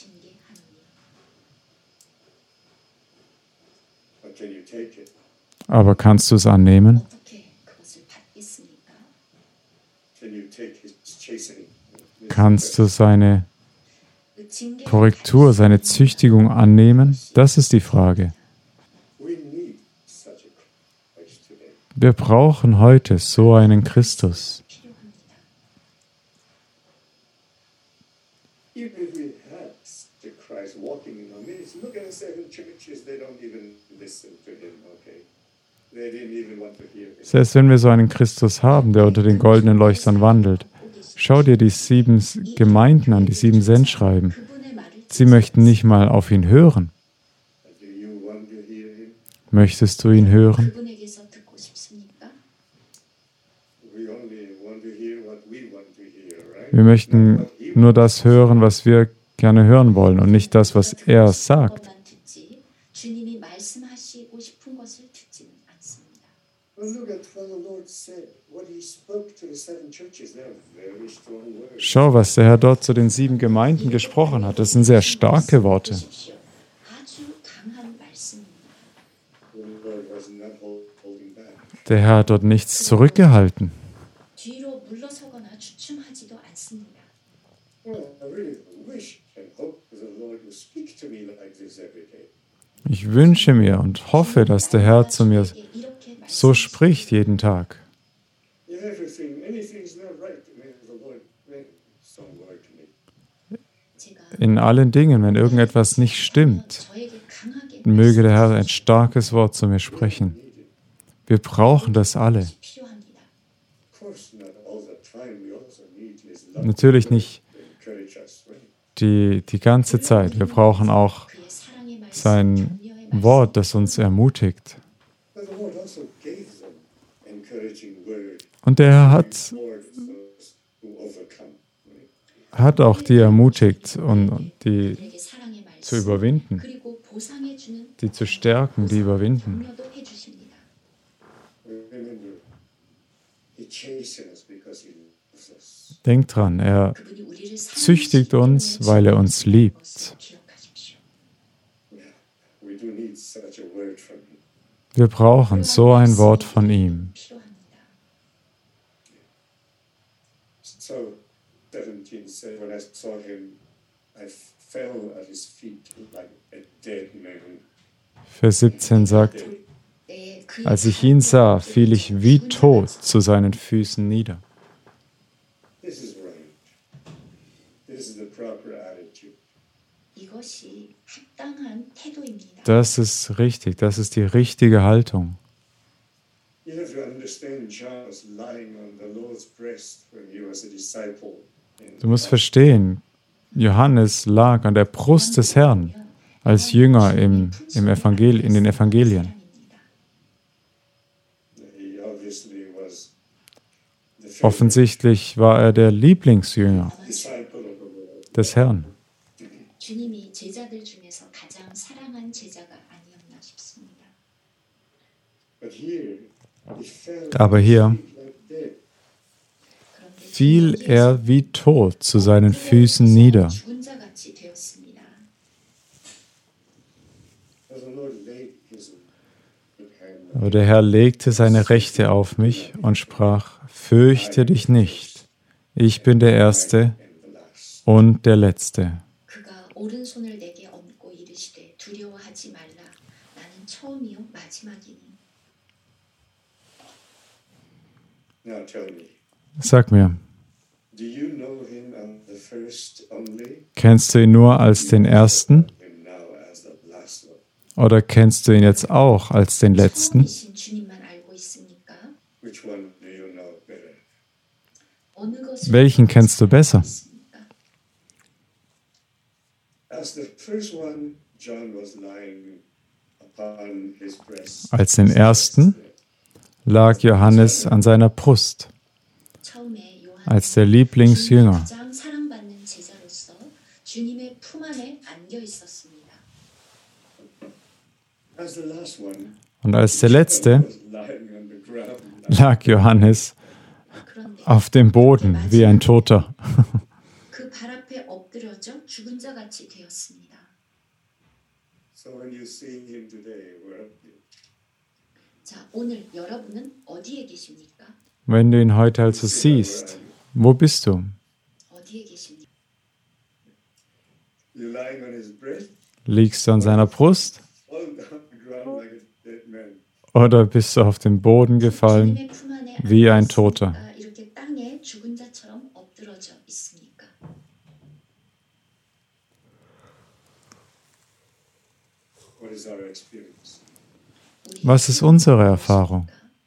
but can you take it? Aber kannst du es annehmen? 어떻게 그것을 받겠습니까? Can you take his chastening? Kannst du seine 그 징계를 Korrektur, seine Züchtigung annehmen? Das ist die Frage. We need such a Christ today. Wir brauchen heute so einen Christus. 필요합니다. Even if we had such a Christ walking in our midst, look at the seven churches, they don't even listen to him, okay? They didn't even want to hear him. Selbst wenn wir so einen Christus haben, der unter den goldenen Leuchtern wandelt, schau dir die sieben Gemeinden an, die sieben Sendschreiben. 그분의 말을 Sie möchten nicht mal auf ihn hören. Do you want to hear him? Möchtest du ihn hören? 그분에게서 듣고 싶습니까? We only want to hear what we want to hear, right? Wir möchten nur das hören, was wir gerne hören wollen und nicht das, was er sagt. 것만 듣지 주님이 말씀하시고 싶은 것을 듣지는 않습니다. Well, look at what the Lord said. What he spoke to the seven churches. They are very strong words. Schau, was der Herr dort zu den sieben Gemeinden gesprochen hat. Das sind sehr starke Worte. 보십시오. 아주 강한 말씀입니다. The Lord was not hold- holding back. Der Herr hat dort nichts zurückgehalten. 뒤로 물러서거나 주춤하지도 않습니다. Well, I really wish and hope the Lord will speak to me like this every day. Ich wünsche mir und hoffe, dass der Herr zu mir 저에게 이렇게 so spricht jeden Tag. If everything, anything's not right, may the Lord make some word to me. 말씀제가 In allen Dingen, wenn irgendetwas nicht stimmt, 저에게 강하게 möge der Herr ein starkes Wort zu mir sprechen. Wir brauchen das alle. 필요합니다. Of course, not all the time. We also need His love Natürlich nicht to encourage us. Right? die, die ganze Zeit. Wir brauchen auch 그의 사랑의 말씀, sein 격려의 말씀, Wort, das uns ermutigt. But the Lord also gave them encouraging word. Und der Herr hat, Lord, those who overcome. Right? hat auch die ermutigt, und die 그에게 사랑의 zu 말씀, überwinden, 그리고 보상해 주는 die zu stärken, die überwinden. 격려도 해 주십니다. Remember, He chastens us because He loves us. Denkt dran, er 그분이 우리를 züchtigt uns, weil er uns liebt. 기억하십시오. Yeah, we do need such a word from Him. Wir brauchen so ein Wort von ihm. 필요합니다. So, seventeen said, when I saw Him, I fell at His feet like a dead man. Vers siebzehn sagt, 내 그의 als ich ihn sah, fiel ich wie tot zu seinen Füßen nieder. This is right. This is the proper attitude. 이것이 합당한 태도입니다. Das ist richtig, das ist die richtige Haltung. You have to understand John was lying on the Lord's breast when he was a disciple. Du musst verstehen, Johannes lag an der Brust des Herrn als Jünger im, im Evangel, in den Evangelien. He obviously was the favorite Offensichtlich war er der Lieblingsjünger disciple of the Lord. des Herrn. 주님이 제자들 중에서 가장 사랑한 제자가 아니었나 싶습니다. But here, he fell Aber hier like dead. 그런데 fiel 주님께서 er wie tot zu seinen Füßen nieder. 죽은 자 같이 되었습니다. As the Lord laid his good hand Aber der Herr legte seine Rechte auf mich und sprach, fürchte dich nicht, ich bin der Erste and the last. und der Letzte. 그가 오른손을 내게 얹고 이르시되 두려워하지 말라. 나는 처음이요, 마지막이니. Now tell me, Sag mir, do you know him as the first only, kennst du ihn nur als den Ersten and now as the last one? oder kennst du ihn jetzt auch als den Letzten? 처음이신 주님만 알고 있습니까? Which one do you know better? 어느 것을 Welchen kennst du besser? 있습니까? As the first one, John was lying upon his breast. Als den Ersten lag Johannes an seiner Brust, 처음에 요한은 als der Lieblingsjünger. 가장 사랑받는 제자로서 주님의 품 안에 안겨 있었습니다. As the last one, Und als der Letzte was lying on the ground. lag Johannes 그런데 auf dem Boden wie ein Toter. 그 발 앞에 엎드려져 죽은 자 같이 되었습니다. So when you see him today, where are you? 자, 오늘 여러분은 어디에 계십니까? Wenn du ihn heute also siehst, wo bist du? 어디에 계십니까? You're lying on his breast, Liegst du an seiner Brust fall down on the ground like a dead man. oder bist du auf den Boden gefallen 주님의 품 안에 wie ein 안겨 Toter? 있습니까? 이렇게 땅에 죽은 자처럼 엎드러져 있습니까? What is our experience? 우리의 Was ist unsere Erfahrung?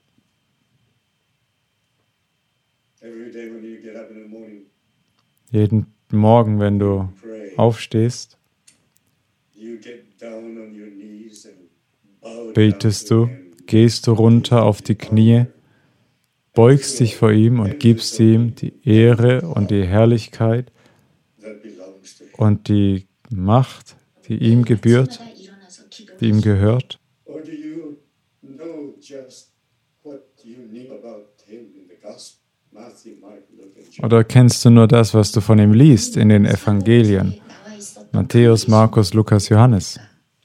Every day when you get up in the morning, Jeden Morgen, wenn du pray. aufstehst, You get down on your knees and bow betest down du, to him. gehst du runter auf die Knie, beugst dich vor ihm und gibst ihm die Ehre und die Herrlichkeit That belongs to him. und die Macht, die ihm gebührt, 아침마다 일어나서 die ihm 기도하시고 gehört? Or do you know just what you knew about him in the gospel? Matthew, Mark, Luke, and John. Oder kennst du nur das, was du von ihm liest in den Evangelien? 나와 있었던 Matthäus, Markus, Lukas, Johannes.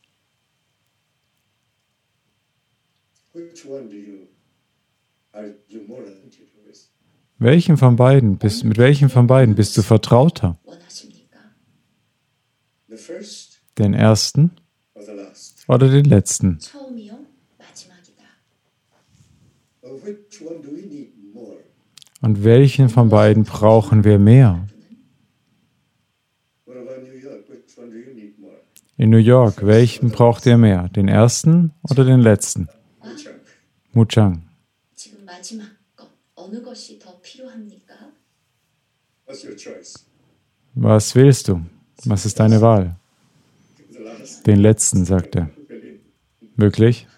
Which one do you are you more acquainted with? Welchen von beiden bist, mit welchem von beiden bist du vertrauter? 원하십니까? The first Den ersten or the last? oder den letzten? 처음이요, 마지막이다. Or which one do we need more? Und welchen von beiden brauchen wir mehr? What about New York? Which one do you need more? In New York, welchen braucht ihr mehr? Den ersten oder den letzten? Which one? Muchang. 지금 마지막 것 어느 것이 더 필요합니까? What's your choice? Was willst du? Was ist deine Wahl? The last? Den letzten, sagt er. Really? Wirklich?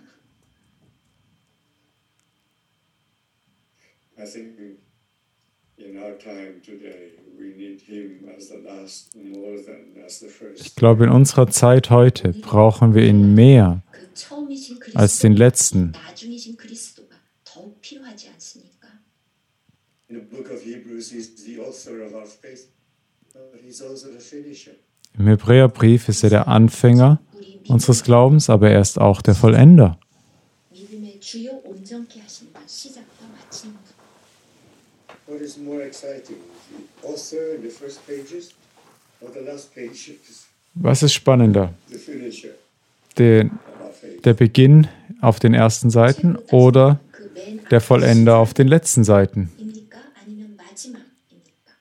I think in our time today, we need him as the last more than as the Ich first. glaube, in unserer Zeit heute brauchen wir ihn mehr 그 처음이신 als den 그리스도, letzten. 나중이신 그리스도가 더욱 필요하지 않습니까? In the book of Hebrews, he's the author of our faith, but he's also the finisher. Im Hebräerbrief ist er der Anfänger 우리 unseres Glaubens, aber er ist auch der Vollender. 믿음의 주요 온전케 하신다. 시작과 마치는 것. What is more exciting, the author in the first pages or the last pages, Was ist spannender? the finisher Der, of our faith? der Beginn auf den ersten Seiten oder 그맨 der Vollender auf den letzten Seiten? 입니까? 아니면 마지막입니까?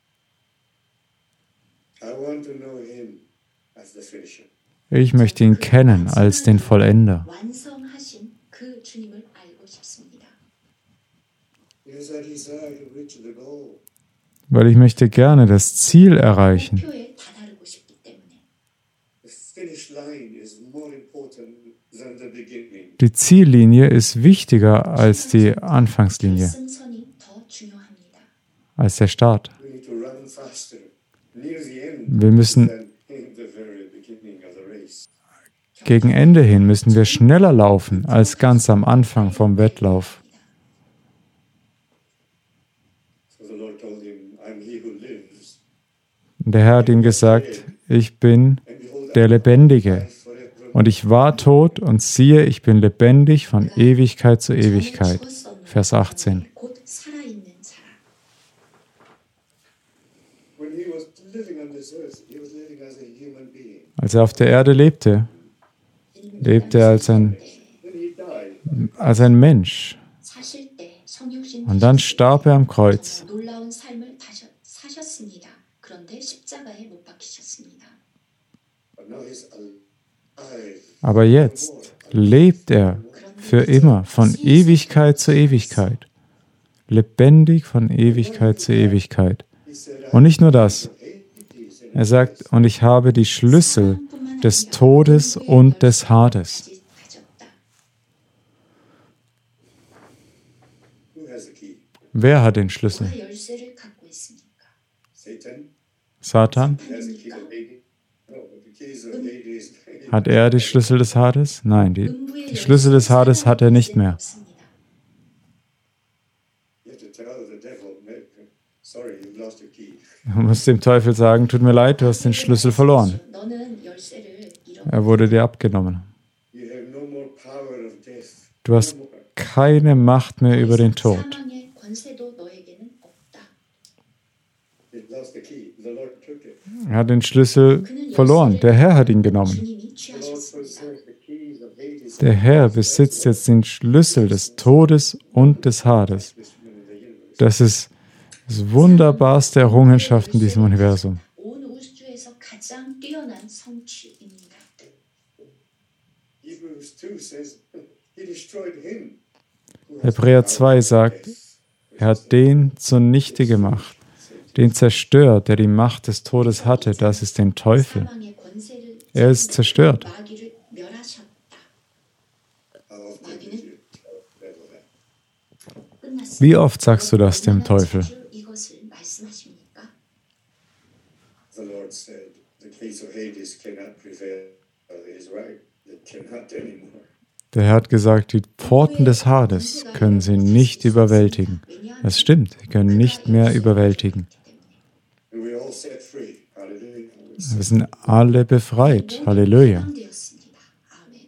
I want to know him as the finisher. Ich möchte ihn kennen als den Vollender, 완성하신 그 주님을 알고 싶습니다. Because I desire to reach the goal. weil ich möchte gerne das Ziel erreichen. 목표에 다다르고 싶기 때문에 The finish line is more important than the beginning. Die Ziellinie ist wichtiger als die Anfangslinie, 승선이 더 중요합니다. als der Start. We need to run faster near the end Wir müssen than in the very beginning of the race. gegen Ende hin müssen wir schneller laufen als ganz am Anfang vom Wettlauf. So the Lord told him, I'm he who lives. Und der Herr hat ihm gesagt, ich bin And behold, der Lebendige. forever. Und ich war tot und siehe, ich bin lebendig von Ewigkeit zu Ewigkeit. Vers achtzehn. 곧 살아있는 사람. When he was living on this earth, he was living as a human being. Als er auf der Erde lebte, lebte er als ein, Then he died. als ein Mensch. 사실 때 성육신 Und dann starb er am Kreuz. 정말 놀라운 삶을 다셔- 사셨습니다. 그런데 십자가에 못 박히셨습니다. But now he's alive. Aber jetzt lebt er für immer, von Ewigkeit zu Ewigkeit. Lebendig von Ewigkeit zu Ewigkeit. He said, Und nicht nur das. Hades in Er sagt, und ich habe die Schlüssel des Todes und des Hades. 가졌다. who has the key? Wer hat den Schlüssel? 누가 열쇠를 갖고 있습니까? Satan Satan? has the key of Hades. No, the keys of Hades. Hat er die Schlüssel des Hades? Nein, die, 음부의 die Schlüssel des Hades hat er nicht mehr. 없습니다. You have to tell the devil, "Mate, sorry, you've lost your key. Du musst dem Teufel sagen, tut mir leid, du hast den Schlüssel verloren. 너는 열쇠를 잃어. Er wurde dir abgenommen. You have no more power of death. Du hast keine Macht mehr über den Tod. 사망의 권세도 너에게는 없다. You've lost the key. The Lord took it. Er hat den Schlüssel 그는 verloren. 열쇠를 Der Herr hat ihn genommen. 주님이 The Lord 취하셨습니다. possessed the keys of Hades. Der Herr besitzt jetzt den Schlüssel des Todes und des Hades. Das ist das wunderbarste Errungenschaft in diesem Universum. 온 우주에서 가장 뛰어난 성취입니다. Hebrews two says he destroyed him. who has Hebräer the zwei power of sagt, death. er hat den zunichte gemacht, den zerstört, der die Macht des Todes hatte. Das ist den Teufel. 사망의 권세를 Er ist zerstört. 마귀를 멸하셨다. How often did you tell the devil that? 끝났습니다. Wie oft sagst du das dem 얼마나 Teufel? 자주 이것을 말씀하십니까? The Lord said, the keys of Hades cannot prevail. Well, he is right. They cannot anymore. Der Herr hat gesagt, die Pforten des Hades können sie nicht überwältigen. Das stimmt, sie können nicht mehr überwältigen. And we all set free. Hallelujah. Wir sind alle befreit. Halleluja. 해방되었습니다. 아멘.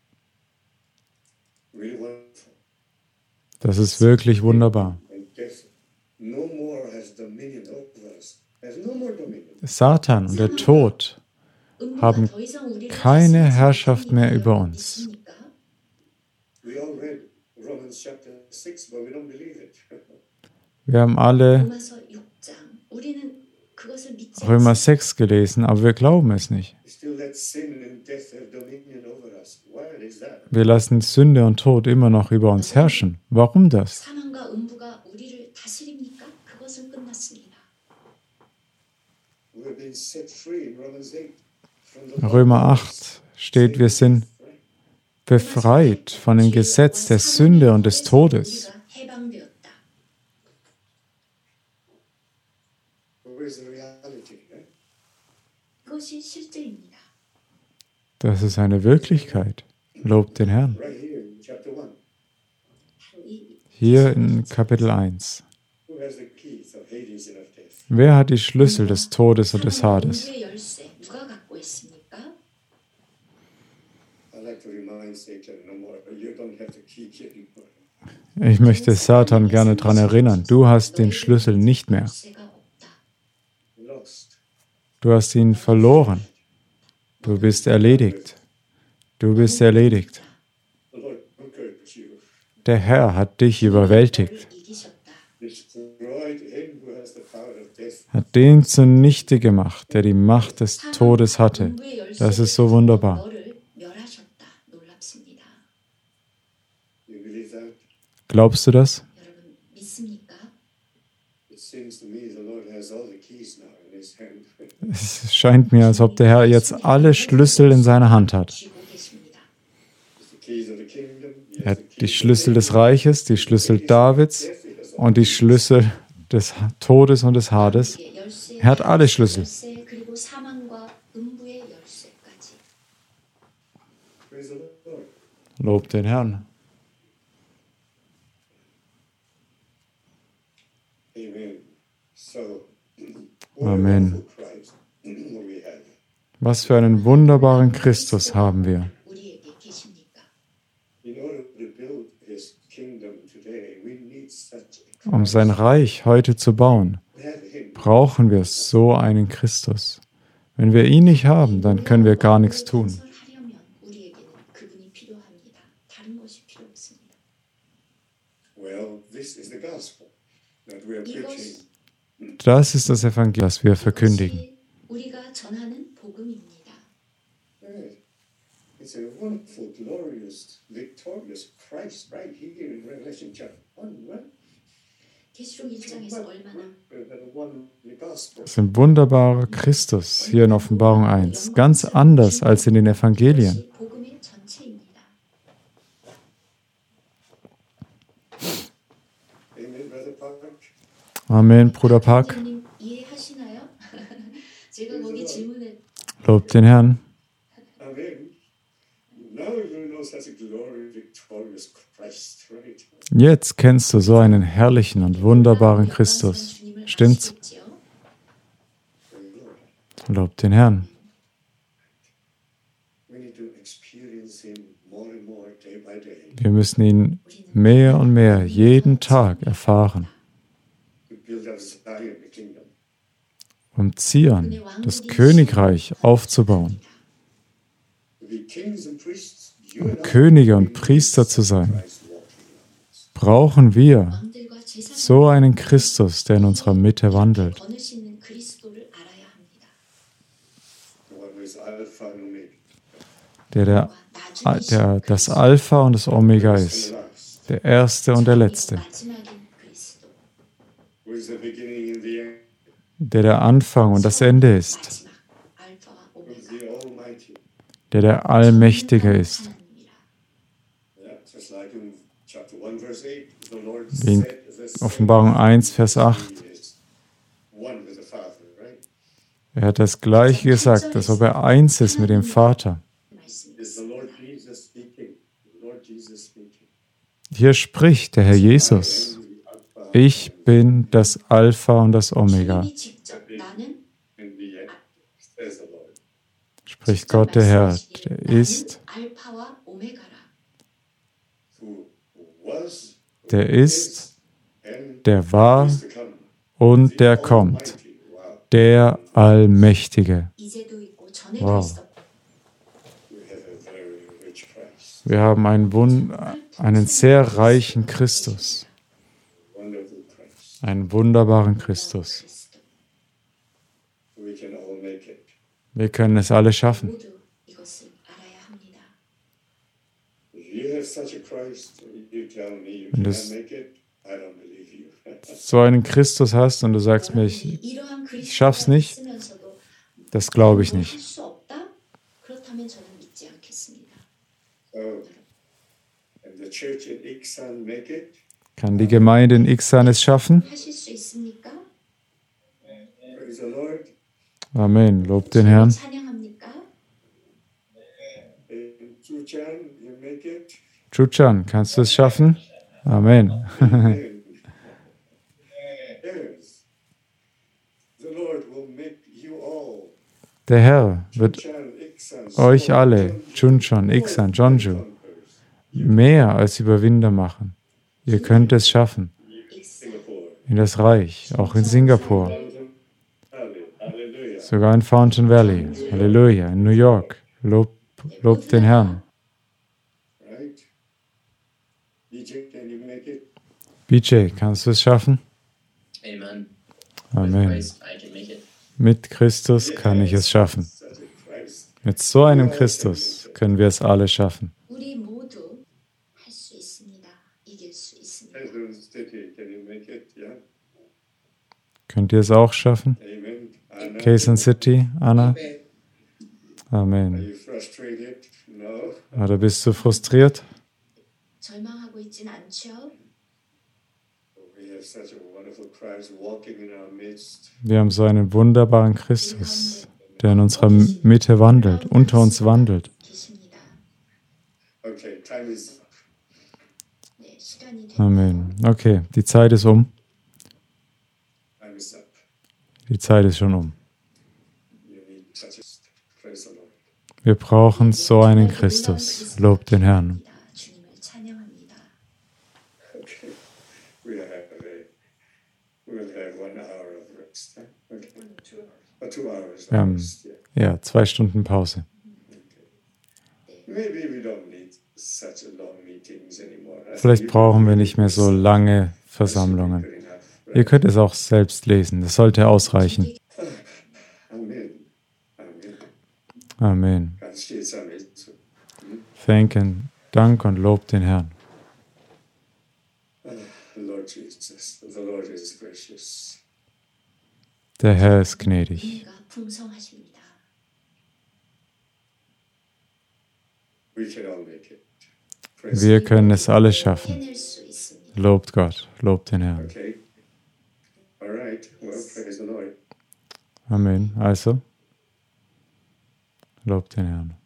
Really wonderful. Das ist wirklich wunderbar. And death no more has dominion over us. Has no more dominion. Satan und der Tod haben 더 이상 우리를 keine 다스리지 Herrschaft mehr 못하니까요. über uns. 믿습니까? We all read Romans chapter six, but we don't believe it. Wir haben alle 로마서 육 장. 우리는 그것을 믿지 Römer 않습니다. sechs gelesen, aber wir glauben es nicht. We still let sin and death have dominion over us. Why is that? Wir lassen Sünde und Tod immer noch über uns herrschen. Warum das? 사망과 음부가 우리를 다스립니까? 그것은 끝났습니다. We have been set free in Romans eight. From the Römer acht steht, wir sind befreit von dem Gesetz der Sünde und des Todes. 우리가 해방되었다. Where's the reality? Eh? 그것이 실제입니다. Das ist eine Wirklichkeit. Lobt den Herrn. Right here in chapter one. 이 Hier in Kapitel eins. Who has the keys of Hades and of death? Wer hat die Schlüssel des Todes und des 사망과 Hades? 음부의 열쇠 누가 갖고 있습니까? I like to remind Satan no more. You don't have the key anymore. Ich möchte Satan gerne daran erinnern, du hast den Schlüssel nicht mehr. 열쇠가 없다. Lost. Du hast ihn verloren. Du bist erledigt. Du bist erledigt. The Lord conquered you. Der Herr hat dich überwältigt, 이기셨다. Destroyed him who has the power of death. hat den zunichte gemacht, der die Macht des Todes hatte. 음부의 열쇠를 Das ist so wunderbar. 너를 멸하셨다. 놀랍습니다. You believe that? Glaubst du das? 여러분 믿습니까? It seems to me the Lord has all the keys now in his hand. Es scheint mir, als ob der Herr jetzt alle Schlüssel in seiner Hand hat. 쥐고 계십니다. The keys of the kingdom. He Er has hat the die keys Schlüssel des Reiches, die Schlüssel Davids und die Schlüssel des Todes und des Hades. 의 열쇠, Er hat alle Schlüssel. 열쇠 그리고 사망과 음부의 열쇠까지. Praise the Lord. Lobt den Herrn. Amen. So, Amen. wonderful Christ we have. Was für einen wunderbaren Christus haben wir. 우리에게 계십니까? In order to build his kingdom today, we need such a Um sein Reich heute zu bauen, We have him. brauchen wir so einen Christus. Wenn wir ihn nicht haben, dann können wir gar nichts tun. 건설하려면 우리에게는 그분이 that we are preaching. Das ist das Evangelium, das wir verkündigen. 이것이 우리가 전하는 복음입니다. Right. It's a wonderful, glorious, victorious Christ right here in Revelation chapter one, right? 계시록 일 장에서 얼마나 The one in the gospel. Das ist ein wunderbarer Christus hier in Offenbarung eins. Ganz anders als in den Evangelien. 이것이 복음의 전체입니다. Amen, Brother Park. Amen, Bruder Park. 선생님 이해하시나요? 제가 거기 질문을 Lobt den Herrn. Amen. Now you know such a glorious, victorious Christ, right? Jetzt kennst du so einen herrlichen und wunderbaren Christus. Stimmt's? Lobt den Herrn. We need to experience Him more and more day by day Wir müssen ihn mehr und mehr jeden Tag erfahren, to build up Zion, the kingdom. um Zion, das Königreich, aufzubauen, To be kings and priests, you and I Könige und Priester zu sein. Christ walking around us. Brauchen wir 왕들과 제사장 so einen Christus, der in unserer Mitte wandelt, 거늘 수 있는 그리스도를 알아야 합니다. The one who is Alpha and Omega. der, der, 나중에 der das Alpha und das Omega And ist, the last, der Erste und der Letzte, 마지막인 그리스도. who is the beginning and the end, der der Anfang und das Ende ist, 마지막 알파와 who is 오메가. the Almighty. der der Allmächtige ist. 하나님이라. Yeah, just like in chapter one, verse eight, the Lord Wie in said, the same Offenbarung eins, Vers acht. He is one with the Father, right? Er hat das Gleiche gesagt, als ob er eins ist mit dem Vater. 말씀. Is the Lord Jesus speaking? The Lord Jesus speaking. Hier spricht der Herr Jesus. Ich bin das Alpha und das Omega, 주님이 직접 나는 In the end, says the Lord. spricht Gott der Herr. Der ist, 나는 알파와 오메가라. Who was, who der is, ist, and der war is to come. und der kommt, Almighty. Wow. der Allmächtige. 이제도 있고 전에도 Wow. 있었고 We have a very rich Christ. Wir haben einen, Wund einen sehr reichen Christus, Wonderful Christ. einen wunderbaren Christus. 그리스도. We can all make it. Wir können es alle schaffen. 모두 이것을 알아야 합니다. If you have such a Christ, you tell me you Wenn cannot das- make it, I don't believe you. So einen Christus hast und du sagst mir, ich, 이러한 ich schaff's nicht, 있으면서도 das glaube ich nicht. 할수 없다? 그렇다면 저는 믿지 않겠습니다. So, and the church in Iksan make it? Kann die Gemeinde in Iksan es schaffen? 하실 수 있습니까? Praise the Lord. Amen. Lob den Herrn. 찬양합니까? In Chuchan, you make it? Chuchan, kannst du es schaffen? Amen. Amen. Yes. The Lord will make you all. Der Herr wird Chuchan, Iksan, euch Seoul, alle, Jeonju, Chuncheon, Iksan, Jeonju, conquerors. mehr als Überwinder machen. Ihr könnt es schaffen. Singapore. In das Reich, auch in Singapur, Valley. Hallelujah. sogar in Fountain Valley. Halleluja. In New York. Lob, lob den Herrn. Right? D J, can you make it? B J, kannst du es schaffen? Amen. With Amen. Christ, I can make it. Mit Christus kann ich es schaffen. Such a Christ. Mit so einem Christus können wir es alle schaffen. 우리 모두 할 수 있습니다. 이길 수 있습니다. President City, can you make it? Yeah. Könnt ihr es auch schaffen? Amen. Anna, Quezon City, Anna? are Amen. you frustrated? No. Oder bist du frustriert? 절망하고 있진 않죠? We have such a wonderful Christ walking in our midst. Wir haben so einen wunderbaren Christus, der in unserer Mitte wandelt, unter uns wandelt. 계십니다. Okay, time is up. 네, 시간이 됐네요. Amen. Okay, die Zeit ist um. Time is up. Die Zeit ist schon um. You need such a praise the Lord. Wir brauchen so einen Christus. Lob den Herrn. 주님을 찬양합니다. Okay. We have a we'll have one hour of rest. huh? Okay. Or two hours. of Wir haben rest, yeah. ja zwei Stunden Pause. Maybe we don't need such a long meetings anymore. I Vielleicht think brauchen wir nicht mehr it's so lange absolutely Versammlungen. good enough. Ihr könnt es auch selbst lesen. Das sollte ausreichen. Amen. Amen. Amen. Ganz still sein. Jesu. Thanken, Dank und Lob den Herrn. Ah, Lord Jesus, the Lord is gracious. Der Herr ist gnädig. 은혜가 풍성하십니다. We can all make it. Praise Wir können es alle schaffen. 해낼 수 있습니다. Lobt Gott, lobt den Herrn. Okay. All right. Well, praise the Lord. Amen. Also, lobt den Herrn.